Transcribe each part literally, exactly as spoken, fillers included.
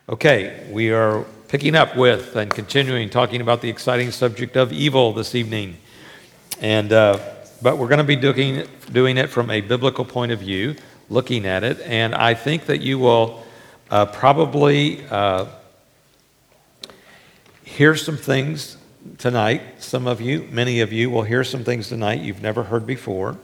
Okay, we are picking up with and continuing talking about the exciting subject of evil this evening. And uh, but we're going to be doing, doing it from a biblical point of view, looking at it. And I think that you will uh, probably uh, hear some things tonight. Some of you, many of you will hear some things tonight you've never heard before.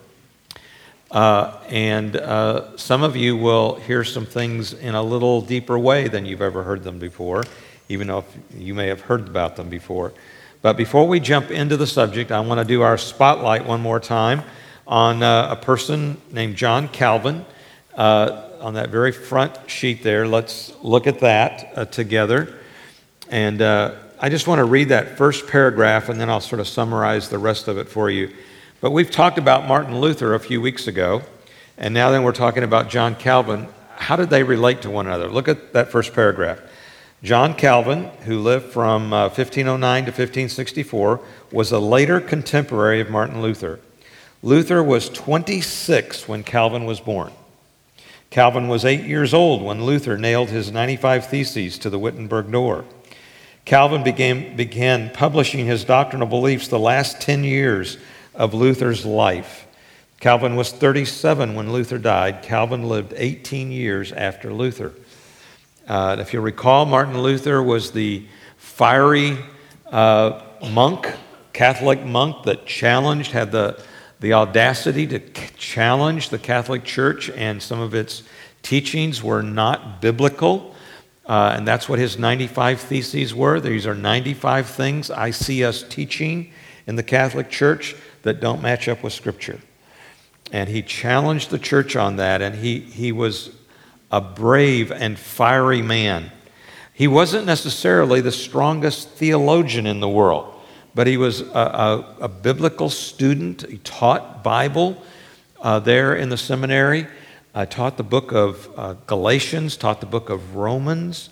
Uh, and uh, some of you will hear some things in a little deeper way than you've ever heard them before, even though you may have heard about them before. But before we jump into the subject, I want to do our spotlight one more time on uh, a person named John Calvin. Uh, on that very front sheet there, let's look at that uh, together. And uh, I just want to read that first paragraph, and then I'll sort of summarize the rest of it for you. But we've talked about Martin Luther a few weeks ago, and now then we're talking about John Calvin. How did they relate to one another? Look at that first paragraph. John Calvin, who lived from uh, fifteen oh nine to fifteen sixty-four, was a later contemporary of Martin Luther. Luther was twenty-six when Calvin was born. Calvin was eight years old when Luther nailed his ninety-five Theses to the Wittenberg door. Calvin began, began publishing his doctrinal beliefs the last ten years of Luther's life. Calvin was thirty-seven when Luther died. Calvin lived eighteen years after Luther. Uh, if you recall, Martin Luther was the fiery uh, monk, Catholic monk that challenged, had the, the audacity to challenge the Catholic Church, and some of its teachings were not biblical. Uh, and that's what his ninety-five Theses were. These are ninety-five things I see us teaching in the Catholic Church that don't match up with Scripture. And he challenged the church on that, and he, he was a brave and fiery man. He wasn't necessarily the strongest theologian in the world, but he was a, a, a biblical student. He taught Bible uh, there in the seminary, uh, taught the book of uh, Galatians, taught the book of Romans,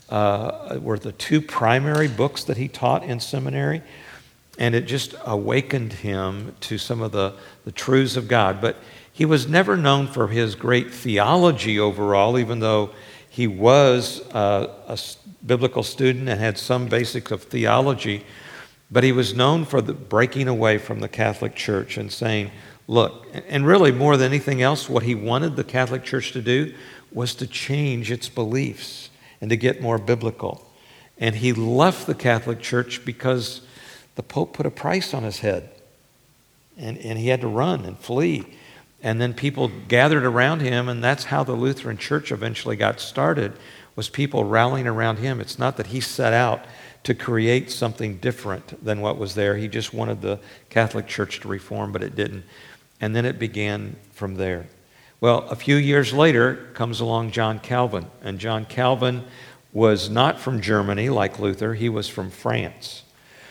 uh, were the two primary books that he taught in seminary. And it just awakened him to some of the, the truths of God. But he was never known for his great theology overall, even though he was uh, a biblical student and had some basics of theology. But he was known for the breaking away from the Catholic Church and saying, look, and really more than anything else, what he wanted the Catholic Church to do was to change its beliefs and to get more biblical. And he left the Catholic Church because the Pope put a price on his head, and, and he had to run and flee. And then people gathered around him, and that's how the Lutheran Church eventually got started, was people rallying around him. It's not that he set out to create something different than what was there. He just wanted the Catholic Church to reform, but it didn't. And then it began from there. Well, a few years later comes along John Calvin, and John Calvin was not from Germany like Luther. He was from France.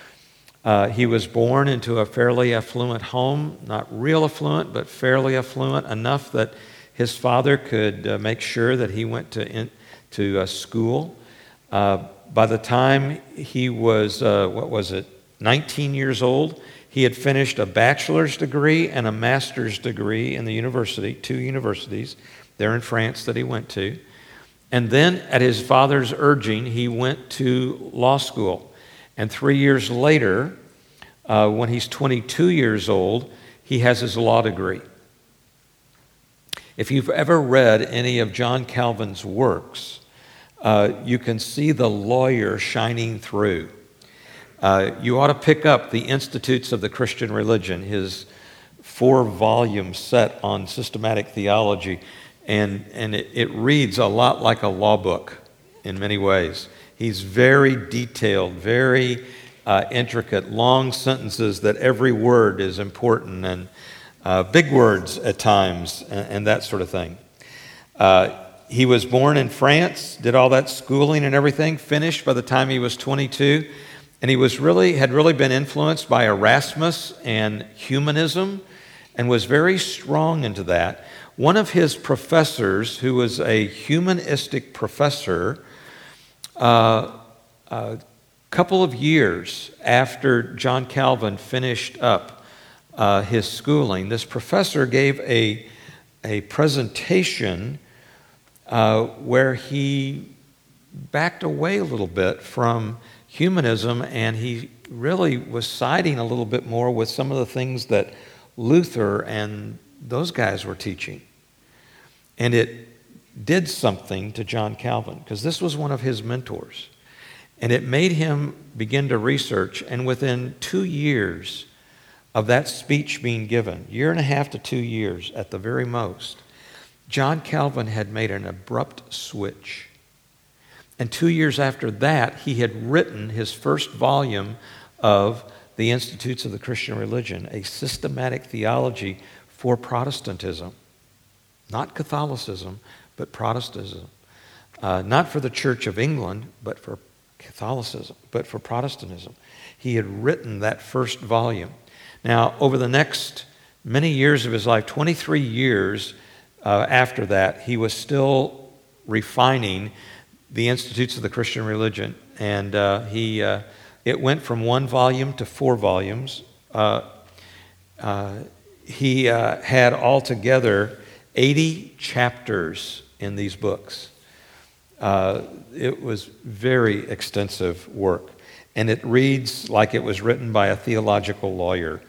Uh, he was born into a fairly affluent home, not real affluent, but fairly affluent enough that his father could uh, make sure that he went to in, to uh, school. Uh, by the time he was, uh, what was it, nineteen years old, he had finished a bachelor's degree and a master's degree in the university, two universities there in France that he went to. And then at his father's urging, he went to law school. And three years later, uh, when he's twenty-two years old, he has his law degree. If you've ever read any of John Calvin's works, uh, you can see the lawyer shining through. Uh, you ought to pick up the Institutes of the Christian Religion, his four-volume set on systematic theology, and, and it, it reads a lot like a law book in many ways. He's very detailed, very uh, intricate, long sentences that every word is important, and uh, big words at times, and, and that sort of thing. Uh, he was born in France, did all that schooling and everything, finished by the time he was twenty-two, and he was really had really been influenced by Erasmus and humanism, and was very strong into that. One of his professors, who was a humanistic professor, Uh, a couple of years after John Calvin finished up uh, his schooling, this professor gave a, a presentation uh, where he backed away a little bit from humanism, and he really was siding a little bit more with some of the things that Luther and those guys were teaching. And it did something to John Calvin, because this was one of his mentors. And it made him begin to research, and within two years of that speech being given, year and a half to two years at the very most, John Calvin had made an abrupt switch. And two years after that, he had written his first volume of The Institutes of the Christian Religion, a systematic theology for Protestantism. Not Catholicism, but Protestantism. Uh, not for the Church of England, but for Catholicism, but for Protestantism. He had written that first volume. Now, over the next many years of his life, twenty-three years uh, after that, he was still refining the Institutes of the Christian Religion, and uh, he uh, it went from one volume to four volumes. Uh, uh, he uh, had altogether eighty chapters in these books. Uh, it was very extensive work, and it reads like it was written by a theological lawyer.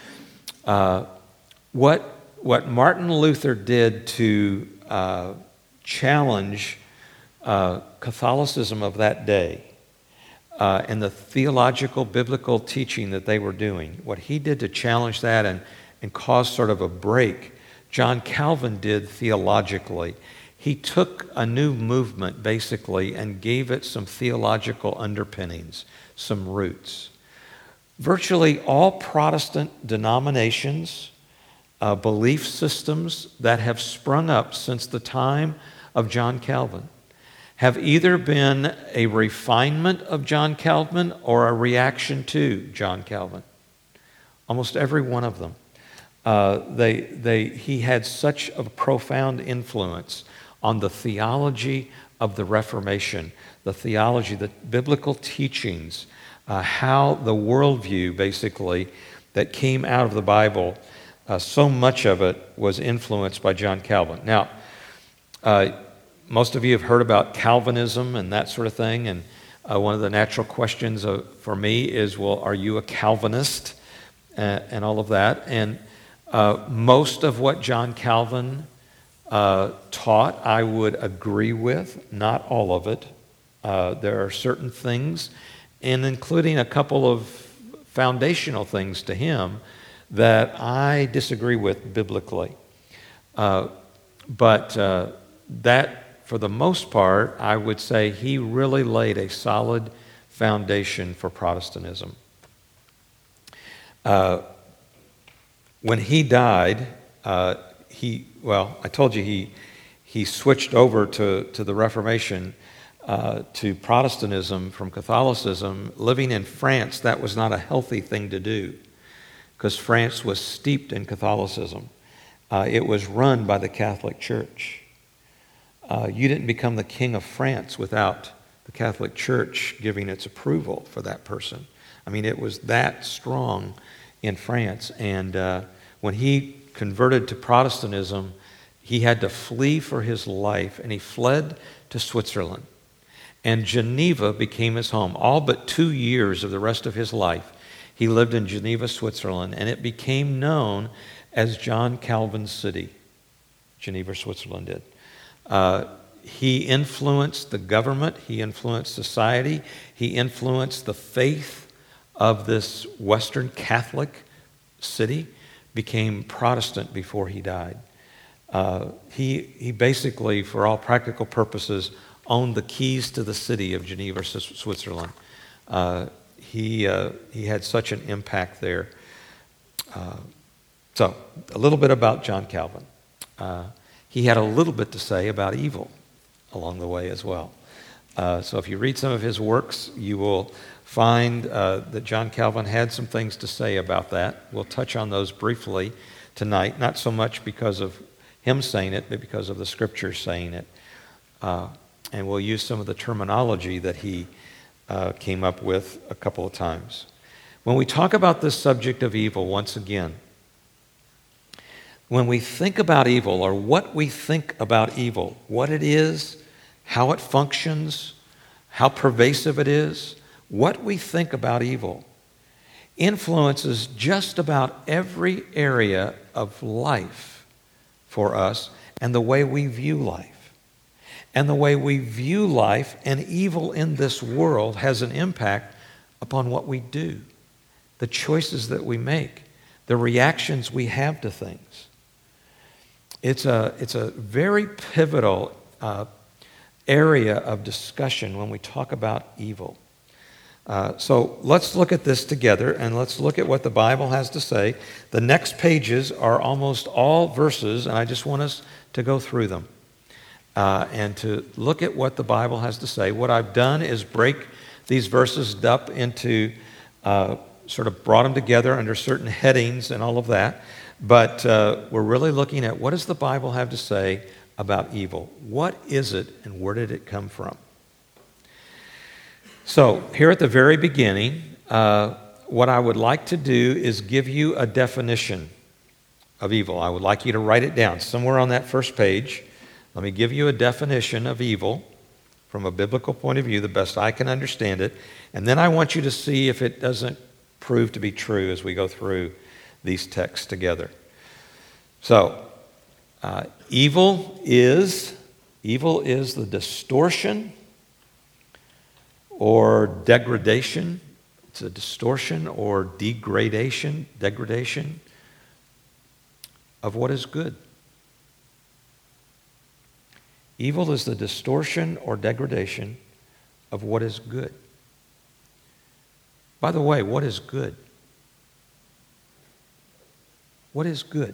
Uh, what what Martin Luther did to uh, challenge uh, Catholicism of that day uh, and the theological biblical teaching that they were doing, what he did to challenge that and, and cause sort of a break, John Calvin did theologically. He took a new movement, basically, and gave it some theological underpinnings, some roots. Virtually all Protestant denominations, uh, belief systems that have sprung up since the time of John Calvin have either been a refinement of John Calvin or a reaction to John Calvin. Almost every one of them. Uh, they, they, he had such a profound influence on the theology of the Reformation, the theology, the biblical teachings, uh, how the worldview, basically, that came out of the Bible, uh, so much of it was influenced by John Calvin. Now, uh, most of you have heard about Calvinism and that sort of thing, and uh, one of the natural questions uh, for me is, well, are you a Calvinist? Uh, and all of that. And uh, most of what John Calvin Uh, taught, I would agree with, not all of it. Uh, there are certain things, and including a couple of foundational things to him, that I disagree with biblically. Uh, but uh, that, for the most part, I would say he really laid a solid foundation for Protestantism. Uh, when he died, uh, he Well, I told you he he switched over to, to the Reformation, uh, to Protestantism from Catholicism. Living in France, that was not a healthy thing to do because France was steeped in Catholicism. Uh, it was run by the Catholic Church. Uh, you didn't become the king of France without the Catholic Church giving its approval for that person. I mean, it was that strong in France. And uh, when he converted to Protestantism, he had to flee for his life, and he fled to Switzerland. And Geneva became his home. All but two years of the rest of his life, he lived in Geneva, Switzerland, and it became known as John Calvin's city. Geneva, Switzerland did. Uh, he influenced the government, he influenced society, he influenced the faith of this Western Catholic city, became Protestant before he died. Uh, he, he basically, for all practical purposes, owned the keys to the city of Geneva, Switzerland. Uh, he, uh, he had such an impact there. Uh, so, a little bit about John Calvin. Uh, he had a little bit to say about evil along the way as well. Uh, so if you read some of his works, you will find uh, that John Calvin had some things to say about that. We'll touch on those briefly tonight, not so much because of him saying it, but because of the Scriptures saying it. Uh, and we'll use some of the terminology that he uh, came up with a couple of times. When we talk about this subject of evil, once again, when we think about evil, or what we think about evil, what it is, how it functions, how pervasive it is, what we think about evil influences just about every area of life for us and the way we view life. And the way we view life and evil in this world has an impact upon what we do, the choices that we make, the reactions we have to things. It's a, it's a very pivotal uh, area of discussion when we talk about evil. Uh, so let's look at this together, and let's look at what the Bible has to say. The next pages are almost all verses, and I just want us to go through them uh, and to look at what the Bible has to say. What I've done is break these verses up into, uh, sort of brought them together under certain headings and all of that, but uh, we're really looking at what does the Bible have to say about evil? What is it, and where did it come from? So, here at the very beginning, uh, what I would like to do is give you a definition of evil. I would like you to write it down somewhere on that first page. Let me give you a definition of evil from a biblical point of view, the best I can understand it. And then I want you to see if it doesn't prove to be true as we go through these texts together. So, uh, evil is, evil is the distortion or degradation. It's a distortion or degradation, degradation of what is good. Evil is the distortion or degradation of what is good. By the way, what is good? What is good?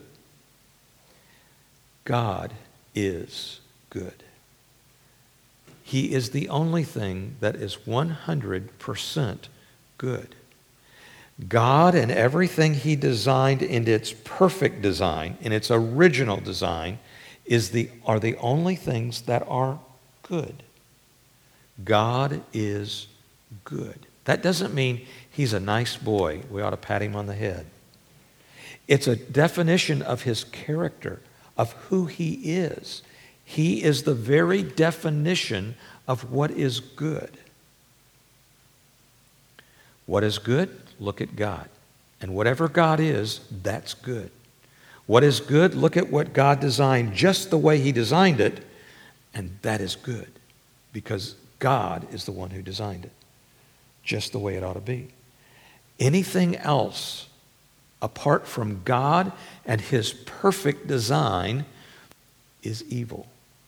God is good. He is the only thing that is one hundred percent good. God and everything He designed in its perfect design, in its original design, is the, are the only things that are good. God is good. That doesn't mean He's a nice boy. We ought to pat Him on the head. It's a definition of His character, of who He is. He is the very definition of what is good. What is good? Look at God. And whatever God is, that's good. What is good? Look at what God designed just the way He designed it, and that is good. Because God is the one who designed it, just the way it ought to be. Anything else apart from God and His perfect design is evil.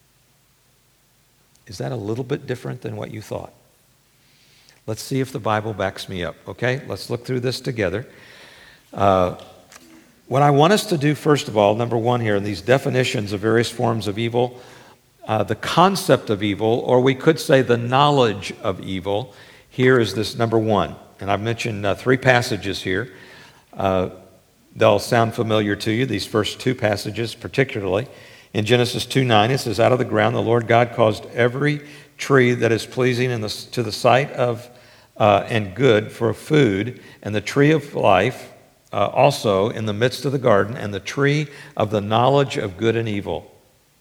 Is that a little bit different than what you thought? Let's see if the Bible backs me up, okay? Let's look through this together. Uh, what I want us to do, first of all, number one here, in these definitions of various forms of evil, uh, the concept of evil, or we could say the knowledge of evil, here is this number one. And I've mentioned uh, three passages here. Uh, they'll sound familiar to you, these first two passages particularly. In Genesis two nine, it says, out of the ground the Lord God caused every tree that is pleasing in the, to the sight of uh, and good for food, and the tree of life uh, also in the midst of the garden, and the tree of the knowledge of good and evil.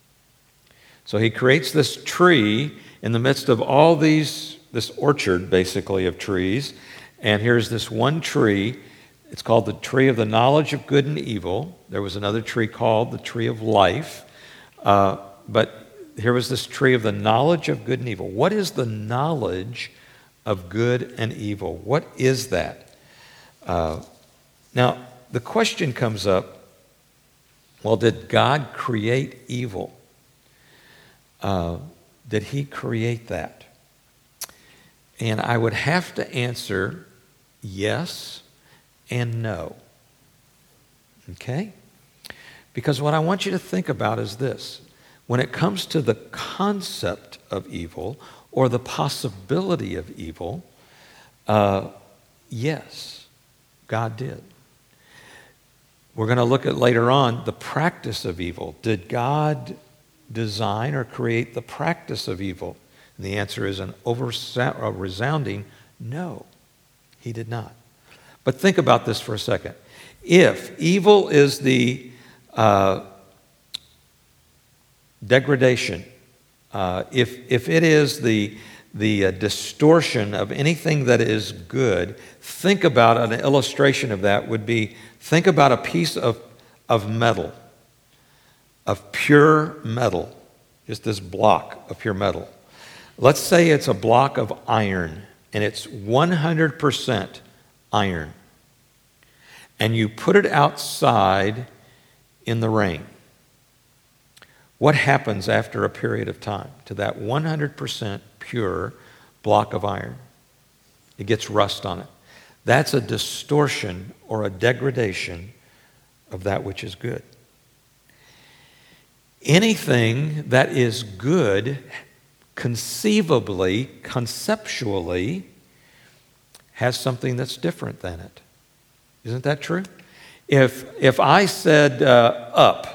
So He creates this tree in the midst of all these, this orchard basically of trees, and here's this one tree. It's called the tree of the knowledge of good and evil. There was another tree called the tree of life. Uh, but here was this tree of the knowledge of good and evil. What is the knowledge of good and evil? What is that? Uh, now, the question comes up, well, did God create evil? Uh, did He create that? And I would have to answer yes and no. Okay? Because what I want you to think about is this. When it comes to the concept of evil or the possibility of evil, uh, yes, God did. We're going to look at later on the practice of evil. Did God design or create the practice of evil? And the answer is an over a resounding no, He did not. But think about this for a second. If evil is the uh, degradation, uh, if if it is the the uh, distortion of anything that is good, think about an illustration of that would be, think about a piece of, of metal, of pure metal, just this block of pure metal. Let's say it's a block of iron, and it's one hundred percent iron. And you put it outside in the rain. What happens after a period of time to that one hundred percent pure block of iron? It gets rust on it. That's a distortion or a degradation of that which is good. Anything that is good, conceivably, conceptually, has something that's different than it. Isn't that true? If, if I said uh, up,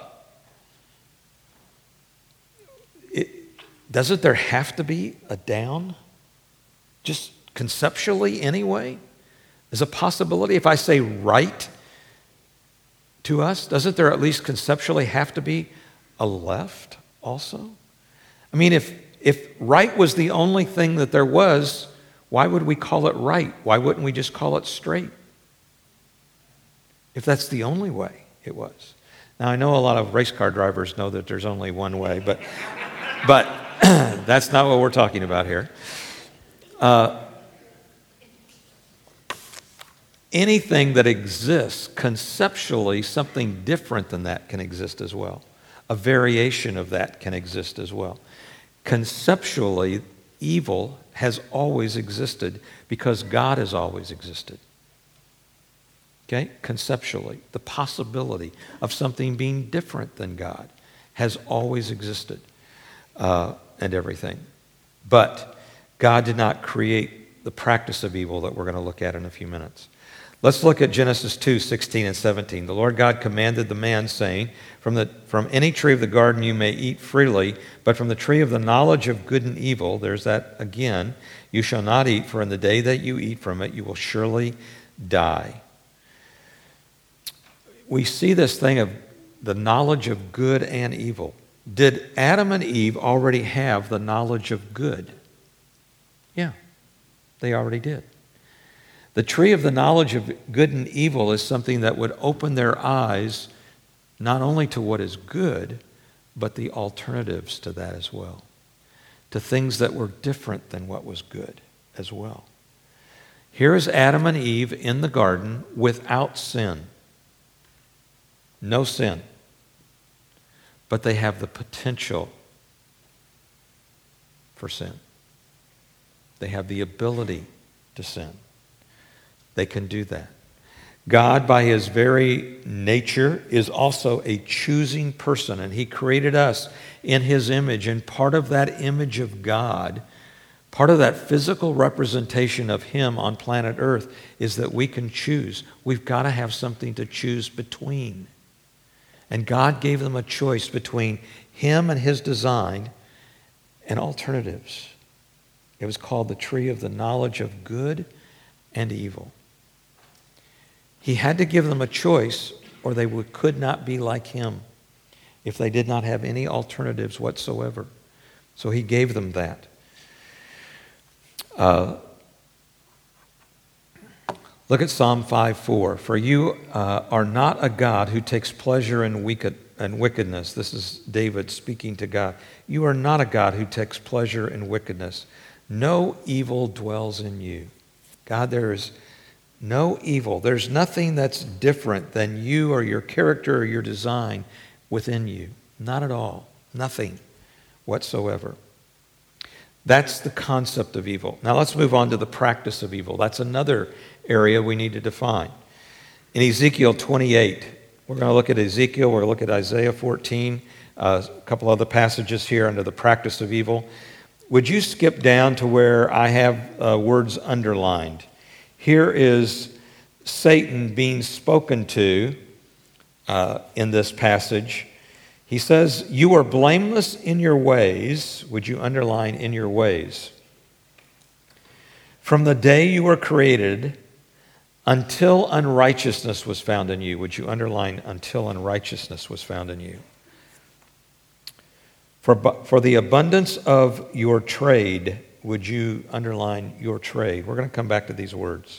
doesn't there have to be a down? Just conceptually anyway? There's a possibility. If I say right to us, doesn't there at least conceptually have to be a left also? I mean, if, if right was the only thing that there was, why would we call it right? Why wouldn't we just call it straight? If that's the only way it was. Now, I know a lot of race car drivers know that there's only one way, but... but that's not what we're talking about here. Uh, anything that exists, conceptually, something different than that can exist as well. A variation of that can exist as well. Conceptually, evil has always existed because God has always existed. Okay? Conceptually, the possibility of something being different than God has always existed. Uh, and everything. But God did not create the practice of evil that we're going to look at in a few minutes. Let's look at Genesis two, sixteen and seventeen. The Lord God commanded the man, saying, From the from any tree of the garden you may eat freely, but from the tree of the knowledge of good and evil, there's that again, you shall not eat, for in the day that you eat from it, you will surely die. We see this thing of the knowledge of good and evil. Did Adam and Eve already have the knowledge of good? Yeah, they already did. The tree of the knowledge of good and evil is something that would open their eyes not only to what is good, but the alternatives to that as well, to things that were different than what was good as well. Here is Adam and Eve in the garden without sin. No sin. But they have the potential for sin. They have the ability to sin. They can do that. God, by his very nature, is also a choosing person, and he created us in his image. And part of that image of God, part of that physical representation of him on planet Earth, is that we can choose. We've got to have something to choose between. And God gave them a choice between him and his design and alternatives. It was called the tree of the knowledge of good and evil. He had to give them a choice, or they would, could not be like him if they did not have any alternatives whatsoever. So he gave them that. Uh, Look at Psalm five four. For you uh, are not a God who takes pleasure in wicked, in wickedness. This is David speaking to God. You are not a God who takes pleasure in wickedness. No evil dwells in you. God, there is no evil. There's nothing that's different than you or your character or your design within you. Not at all. Nothing whatsoever. That's the concept of evil. Now let's move on to the practice of evil. That's another area we need to define. In Ezekiel twenty-eight, we're going to look at Ezekiel, we're going to look at Isaiah fourteen, uh, a couple other passages here under the practice of evil. Would you skip down to where I have uh, words underlined? Here is Satan being spoken to uh, in this passage. He says, you are blameless in your ways. Would you underline in your ways? From the day you were created until unrighteousness was found in you. Would you underline until unrighteousness was found in you? For, for the abundance of your trade would you underline your trade? We're going to come back to these words.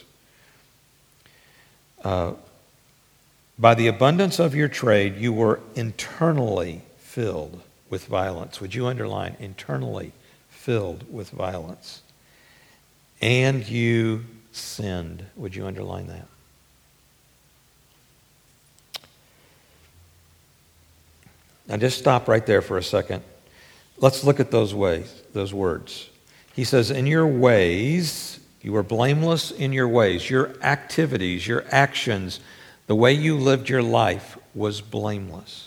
Uh, by the abundance of your trade, you were internally filled with violence. Would you underline internally filled with violence? And you sinned. Would you underline that? Now just stop right there for a second. Let's look at those ways, those words. He says, in your ways, you were blameless in your ways. Your activities, your actions, the way you lived your life was blameless.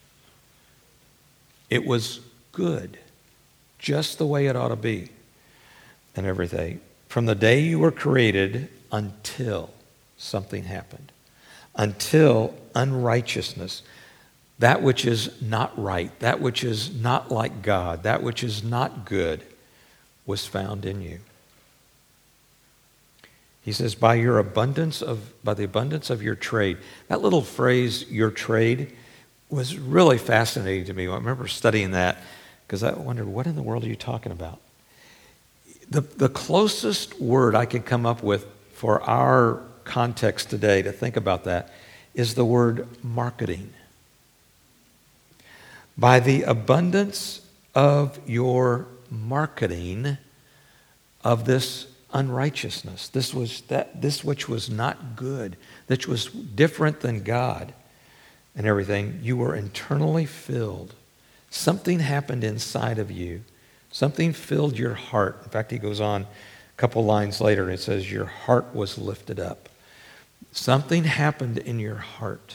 It was good, just the way it ought to be and everything. From the day you were created until something happened, until unrighteousness, that which is not right, that which is not like God, that which is not good, was found in you. He says, by your abundance of, by the abundance of your trade. That little phrase, your trade, was really fascinating to me. I remember studying that because I wondered, what in the world are you talking about? The, the closest word I could come up with for our context today to think about that is the word marketing. By the abundance of your marketing of this unrighteousness, this was that this which was not good, which was different than God and everything, you were internally filled. Something happened inside of you. Something filled your heart. In fact, he goes on a couple lines later and it says, your heart was lifted up. Something happened in your heart.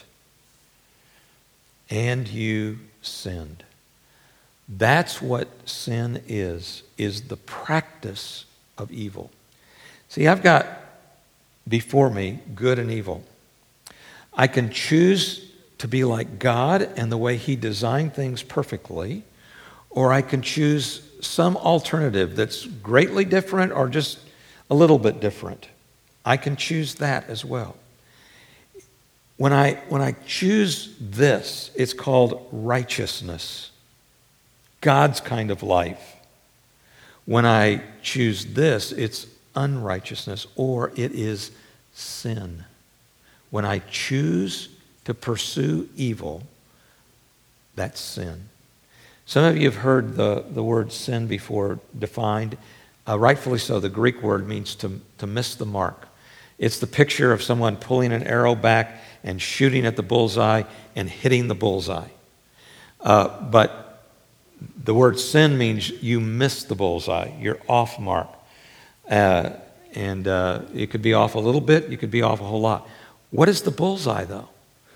And you sinned. That's what sin is, is the practice of evil. See, I've got before me good and evil. I can choose to be like God and the way He designed things perfectly, or I can choose some alternative that's greatly different or just a little bit different. I can choose that as well. When I, when I choose this, it's called righteousness, God's kind of life. When I choose this, it's unrighteousness, or it is sin. When I choose to pursue evil, that's sin. Some of you have heard the, the word sin before defined. Uh, rightfully so, the Greek word means to, to miss the mark. It's the picture of someone pulling an arrow back and shooting at the bullseye and hitting the bullseye. Uh, but the word sin means you miss the bullseye. You're off mark. Uh, and uh, it could be off a little bit. You could be off a whole lot. What is the bullseye, though?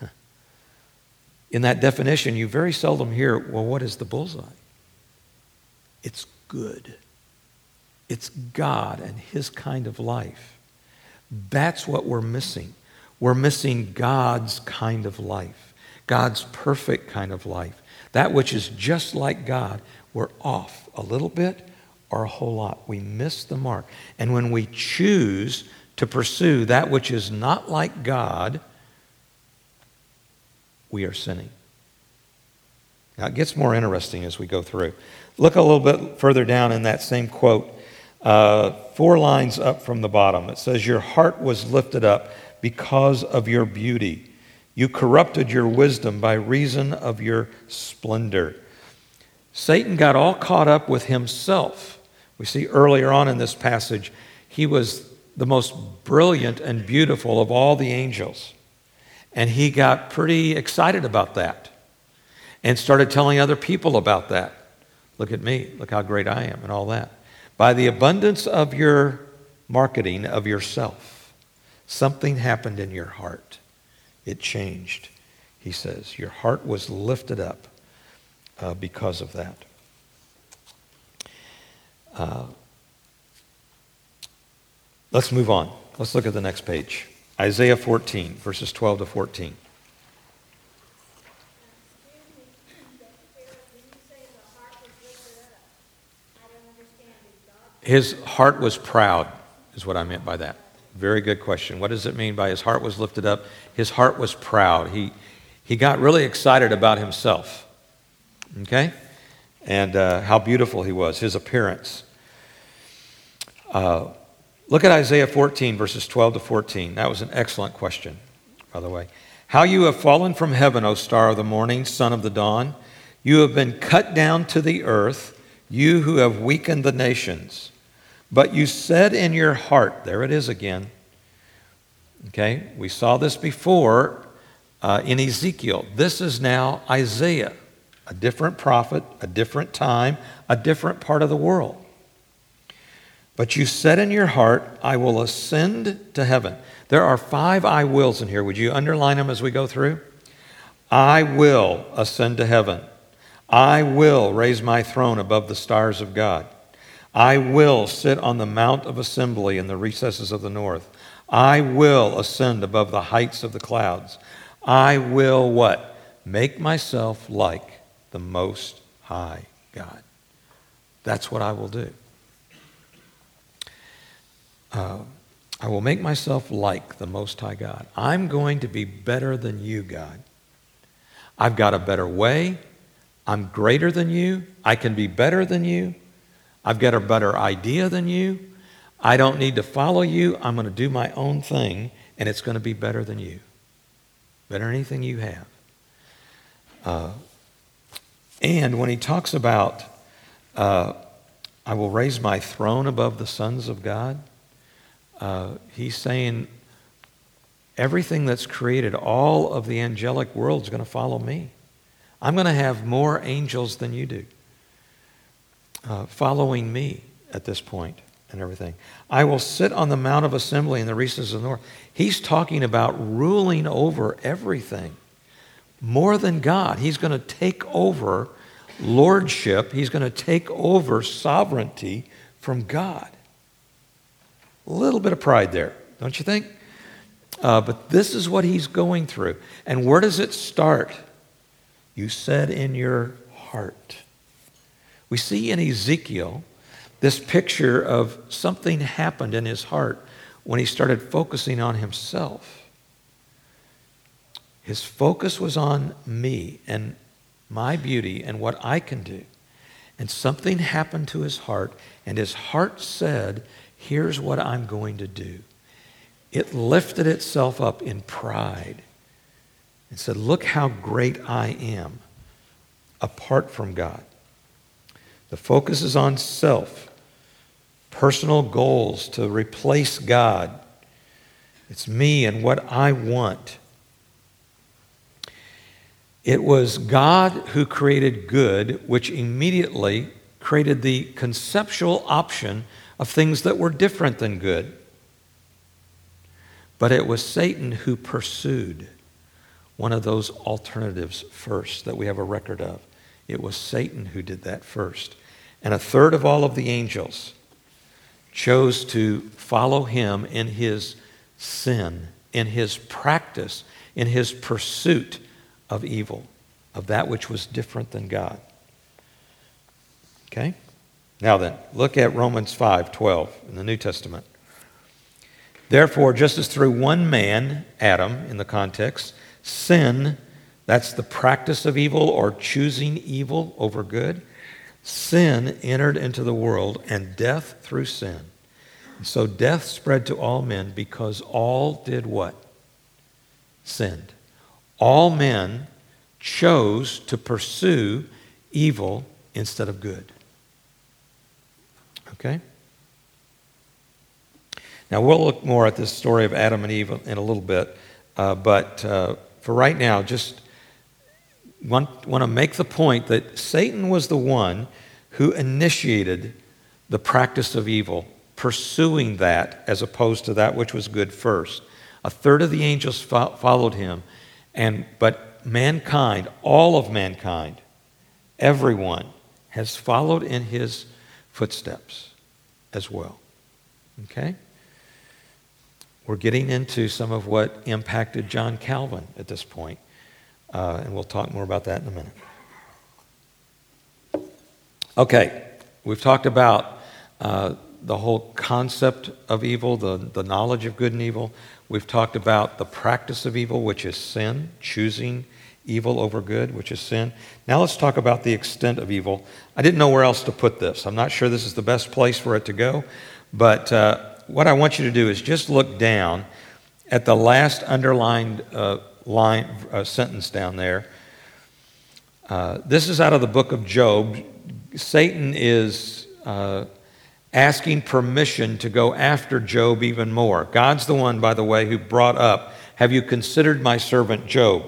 In that definition, you very seldom hear, well, what is the bullseye? It's good. It's God and His kind of life. That's what we're missing. We're missing God's kind of life, God's perfect kind of life. That which is just like God, we're off a little bit or a whole lot. We miss the mark. And when we choose to pursue that which is not like God, we are sinning. Now, it gets more interesting as we go through. Look a little bit further down in that same quote, uh, four lines up from the bottom. It says, your heart was lifted up because of your beauty. You corrupted your wisdom by reason of your splendor. Satan got all caught up with himself. We see earlier on in this passage, he was the most brilliant and beautiful of all the angels. And he got pretty excited about that and started telling other people about that. Look at me, look how great I am and all that. By the abundance of your marketing of yourself, something happened in your heart. It changed, he says. Your heart was lifted up uh, because of that. Uh, let's move on. Let's look at the next page. Isaiah fourteen, verses twelve to fourteen. His heart was proud, is what I meant by that. Very good question. What does it mean by his heart was lifted up? His heart was proud. He, he got really excited about himself. Okay? And uh, how beautiful he was, his appearance. Uh, look at Isaiah fourteen, verses twelve to fourteen. That was an excellent question, by the way. How you have fallen from heaven, O star of the morning, son of the dawn. You have been cut down to the earth, you who have weakened the nations. But you said in your heart, there it is again. Okay, we saw this before uh, in Ezekiel. This is now Isaiah, a different prophet, a different time, a different part of the world. But you said in your heart, I will ascend to heaven. There are five I wills in here. Would you underline them as we go through? I will ascend to heaven. I will raise my throne above the stars of God. I will sit on the mount of assembly in the recesses of the north. I will ascend above the heights of the clouds. I will what? Make myself like the Most High God. That's what I will do. Uh, I will make myself like the Most High God. I'm going to be better than you, God. I've got a better way. I'm greater than you. I can be better than you. I've got a better idea than you. I don't need to follow you. I'm going to do my own thing, and it's going to be better than you. Better than anything you have. Uh, and when he talks about, uh, I will raise my throne above the sons of God, uh, he's saying everything that's created, all of the angelic world is going to follow me. I'm going to have more angels than you do uh, following me at this point and everything. I will sit on the Mount of Assembly in the recesses of the north. He's talking about ruling over everything. More than God. He's going to take over lordship. He's going to take over sovereignty from God. A little bit of pride there, don't you think? Uh, but this is what he's going through. And where does it start? You said in your heart. We see in Ezekiel this picture of something happened in his heart when he started focusing on himself. His focus was on me and my beauty and what I can do. And something happened to his heart, and his heart said, here's what I'm going to do. It lifted itself up in pride and said, look how great I am apart from God. The focus is on self, personal goals to replace God. It's me and what I want. It was God who created good, which immediately created the conceptual option of things that were different than good. But it was Satan who pursued one of those alternatives first that we have a record of. It was Satan who did that first. And a third of all of the angels chose to follow him in his sin, in his practice, in his pursuit of evil, of that which was different than God. Okay? Now then, look at Romans five twelve in the New Testament. Therefore, just as through one man, Adam in the context, sin, that's the practice of evil or choosing evil over good, sin entered into the world, and death through sin. And so death spread to all men because all did what? Sinned. All men chose to pursue evil instead of good. Okay? Now, we'll look more at this story of Adam and Eve in a little bit, uh, but uh, for right now, just want, want to make the point that Satan was the one who initiated the practice of evil, pursuing that as opposed to that which was good first. A third of the angels fo- followed him, and but mankind, all of mankind, everyone has followed in his footsteps as well. Okay? We're getting into some of what impacted John Calvin at this point, uh, and we'll talk more about that in a minute. Okay, we've talked about uh, the whole concept of evil, the, the knowledge of good and evil. We've talked about the practice of evil, which is sin, choosing evil over good, which is sin. Now let's talk about the extent of evil. I didn't know where else to put this. I'm not sure this is the best place for it to go, But uh, what I want you to do is just look down at the last underlined uh, line uh, sentence down there. Uh, this is out of the book of Job. Satan is uh, asking permission to go after Job even more. God's the one, by the way, who brought up, have you considered my servant Job?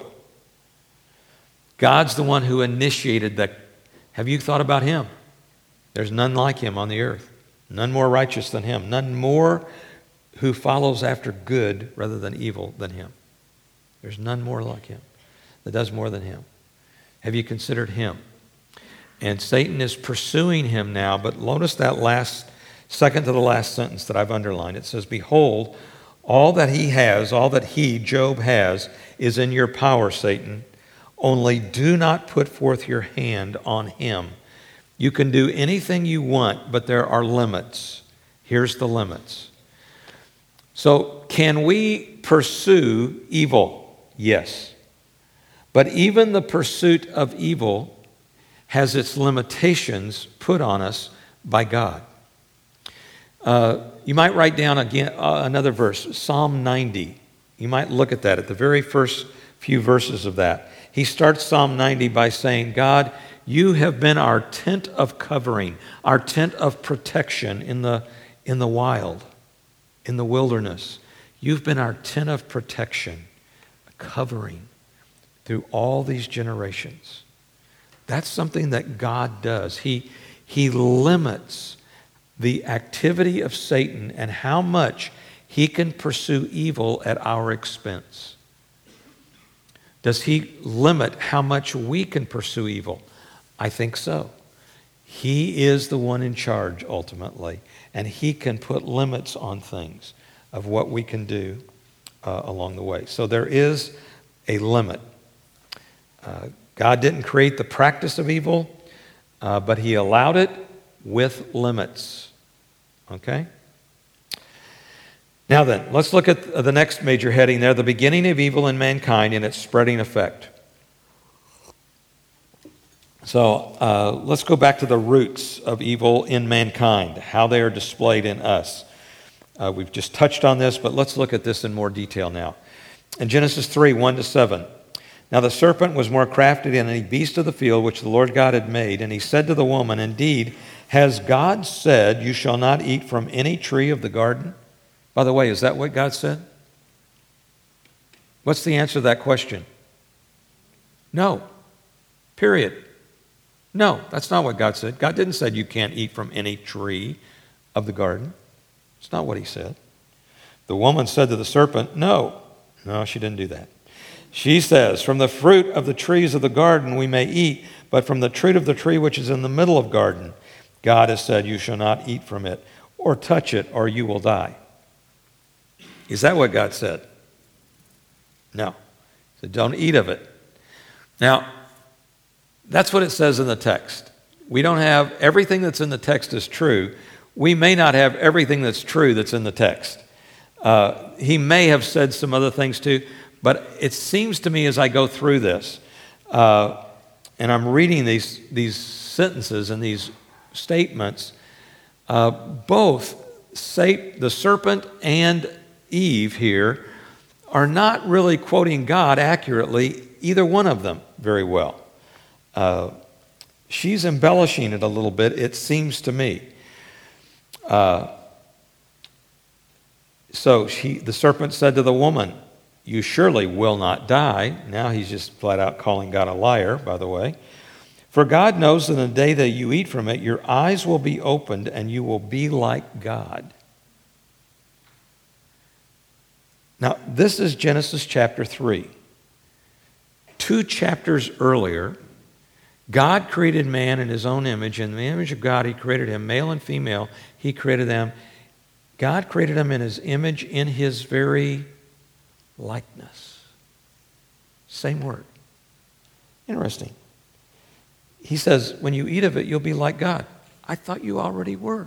God's the one who initiated that. Have you thought about him? There's none like him on the earth. None more righteous than him. None more who follows after good rather than evil than him. There's none more like him that does more than him. Have you considered him? And Satan is pursuing him now, but notice that last, second to the last sentence that I've underlined. It says, behold, all that he has, all that he, Job, has, is in your power, Satan. Only do not put forth your hand on him. You can do anything you want, but there are limits. Here's the limits. So, can we pursue evil? Yes. But even the pursuit of evil has its limitations put on us by God. Uh, you might write down again uh, another verse, Psalm ninety. You might look at that, at the very first few verses of that. He starts Psalm ninety by saying, God, you have been our tent of covering, our tent of protection in the, in the wild, in the wilderness. You've been our tent of protection, covering through all these generations. That's something that God does. He, he limits the activity of Satan and how much he can pursue evil at our expense. Does he limit how much we can pursue evil? I think so. He is the one in charge ultimately, and he can put limits on things of what we can do uh, along the way. So there is a limit. Uh, God didn't create the practice of evil, uh, but he allowed it with limits. Okay? Now then, let's look at the next major heading there, the beginning of evil in mankind and its spreading effect. So uh, let's go back to the roots of evil in mankind, how they are displayed in us. Uh, we've just touched on this, but let's look at this in more detail now. In Genesis three, one to seven. Now the serpent was more crafty than any beast of the field which the Lord God had made. And he said to the woman, indeed, has God said, you shall not eat from any tree of the garden? By the way, is that what God said? What's the answer to that question? No. Period. No, that's not what God said. God didn't say you can't eat from any tree of the garden. It's not what he said. The woman said to the serpent, no. No, she didn't do that. She says, from the fruit of the trees of the garden we may eat, but from the fruit of the tree which is in the middle of the garden, God has said, you shall not eat from it, or touch it, or you will die. Is that what God said? No. He said, don't eat of it. Now, that's what it says in the text. We don't have everything that's in the text is true. We may not have everything that's true that's in the text. Uh, he may have said some other things too, but it seems to me as I go through this, uh, and I'm reading these, these sentences and these statements, uh, both say, the serpent and Eve here are not really quoting God accurately, either one of them very well. Uh, she's embellishing it a little bit, it seems to me. Uh, so she, the serpent said to the woman, you surely will not die. Now he's just flat out calling God a liar, by the way. For God knows that in the day that you eat from it, your eyes will be opened and you will be like God. Now, this is Genesis chapter three. Two chapters earlier, God created man in his own image. In the image of God, he created him, male and female. He created them. God created them in his image, in his very likeness. Same word. Interesting. He says, when you eat of it, you'll be like God. I thought you already were.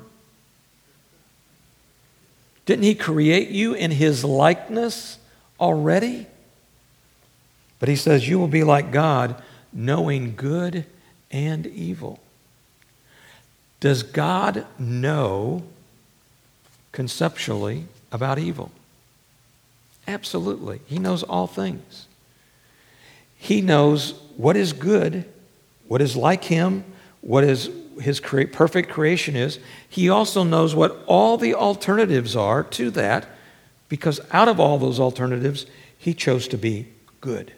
Didn't he create you in his likeness already? But he says, you will be like God, knowing good and evil. Does God know conceptually about evil. Absolutely. He knows all things. He knows what is good, what is like him, what is his cre- perfect creation is. He also knows what all the alternatives are to that, because out of all those alternatives, he chose to be good.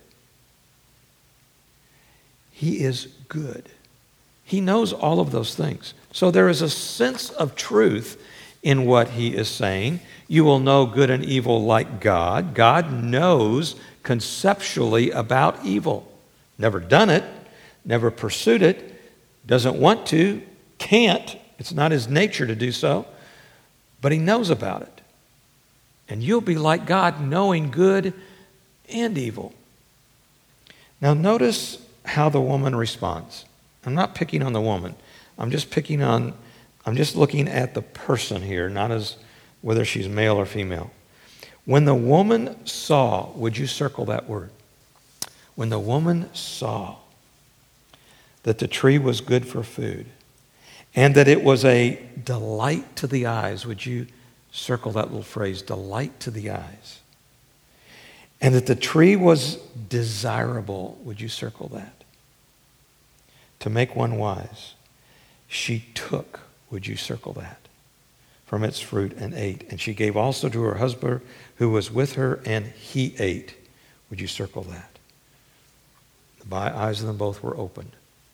He is good. He knows all of those things. So there is a sense of truth in what he is saying. You will know good and evil like God. God knows conceptually about evil. Never done it, never pursued it, doesn't want to, can't. It's not his nature to do so, but he knows about it. And you'll be like God, knowing good and evil. Now notice how the woman responds. I'm not picking on the woman. I'm just picking on, I'm just looking at the person here, not as whether she's male or female. When the woman saw, would you circle that word? When the woman saw that the tree was good for food and that it was a delight to the eyes, would you circle that little phrase, delight to the eyes? And that the tree was desirable, would you circle that? To make one wise. She took, would you circle that? From its fruit and ate. And she gave also to her husband who was with her, and he ate. Would you circle that? The eyes of them both were opened.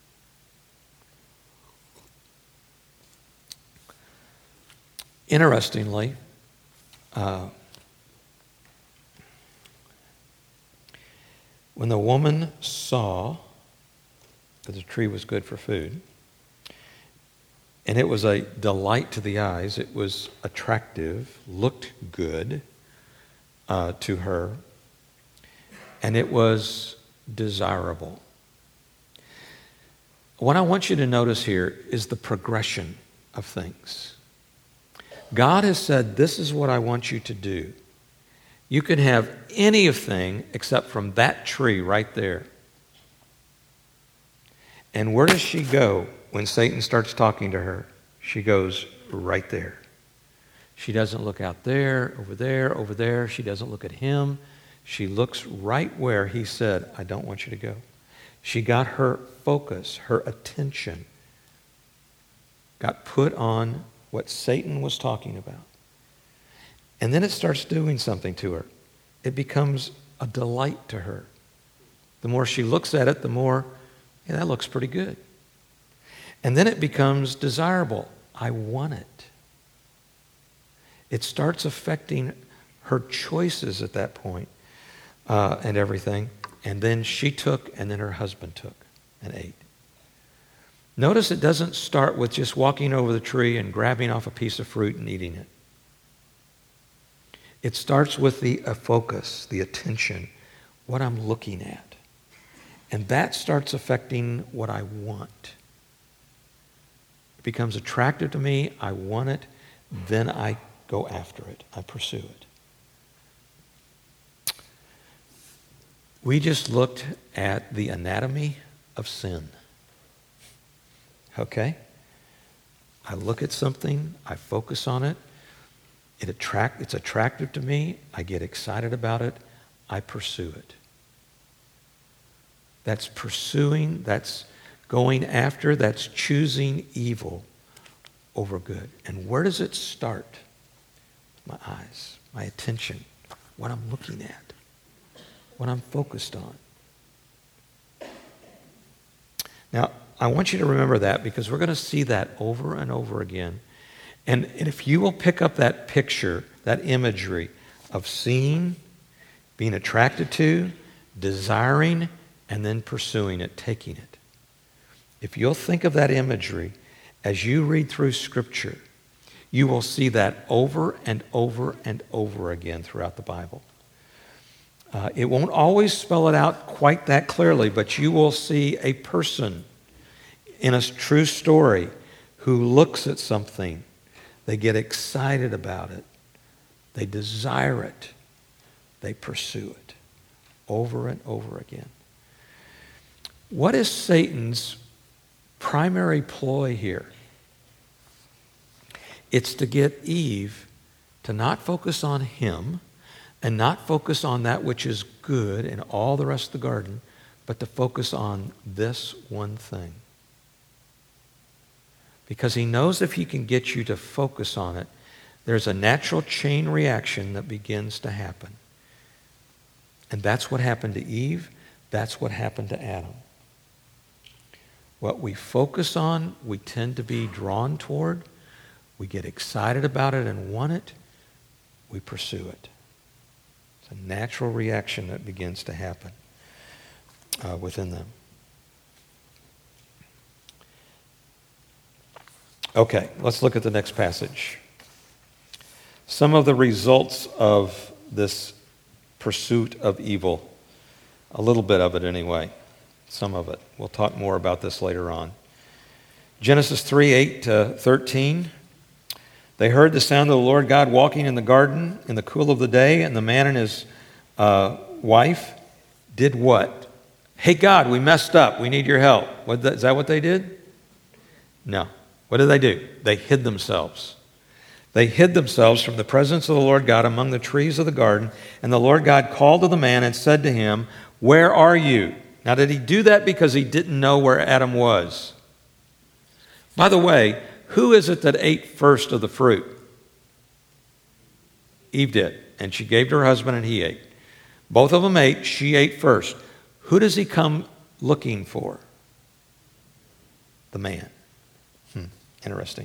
Interestingly, uh, when the woman saw that the tree was good for food, and it was a delight to the eyes, it was attractive, looked good uh, to her, and it was desirable. What I want you to notice here is the progression of things. God has said, this is what I want you to do. You can have anything except from that tree right there. And where does she go when Satan starts talking to her? She goes right there. She doesn't look out there, over there, over there. She doesn't look at him. She looks right where he said, I don't want you to go. She got her focus, her attention, got put on what Satan was talking about. And then it starts doing something to her. It becomes a delight to her. The more she looks at it, the more, yeah, that looks pretty good. And then it becomes desirable. I want it. It starts affecting her choices at that point, uh, and everything. And then she took, and then her husband took and ate. Notice it doesn't start with just walking over the tree and grabbing off a piece of fruit and eating it. It starts with the uh, focus, the attention, what I'm looking at. And that starts affecting what I want. It becomes attractive to me. I want it. Then I go after it. I pursue it. We just looked at the anatomy of sin. Okay? I look at something. I focus on it. It attract, it's attractive to me. I get excited about it. I pursue it. That's pursuing. That's going after. That's choosing evil over good. And where does it start? My eyes, my attention, what I'm looking at, what I'm focused on. Now, I want you to remember that because we're going to see that over and over again. And, and if you will pick up that picture, that imagery of seeing, being attracted to, desiring, and then pursuing it, taking it. If you'll think of that imagery as you read through Scripture, you will see that over and over and over again throughout the Bible. Uh, it won't always spell it out quite that clearly, but you will see a person in a true story who looks at something. They get excited about it. They desire it. They pursue it over and over again. What is Satan's primary ploy here? It's to get Eve to not focus on him and not focus on that which is good in all the rest of the garden, but to focus on this one thing. Because he knows if he can get you to focus on it, there's a natural chain reaction that begins to happen. And that's what happened to Eve. That's what happened to Adam. What we focus on, we tend to be drawn toward. We get excited about it and want it. We pursue it. It's a natural reaction that begins to happen uh, within them. Okay, let's look at the next passage. Some of the results of this pursuit of evil. A little bit of it anyway. Some of it. We'll talk more about this later on. Genesis three, eight to thirteen. They heard the sound of the Lord God walking in the garden in the cool of the day, and the man and his uh, wife did what? Hey, God, we messed up. We need your help. What, is that what they did? No. What did they do? They hid themselves. They hid themselves from the presence of the Lord God among the trees of the garden, and the Lord God called to the man and said to him, where are you? Now, did he do that because he didn't know where Adam was? By the way, who is it that ate first of the fruit? Eve did, and she gave to her husband and he ate. Both of them ate, she ate first. Who does he come looking for? The man. Hmm, interesting.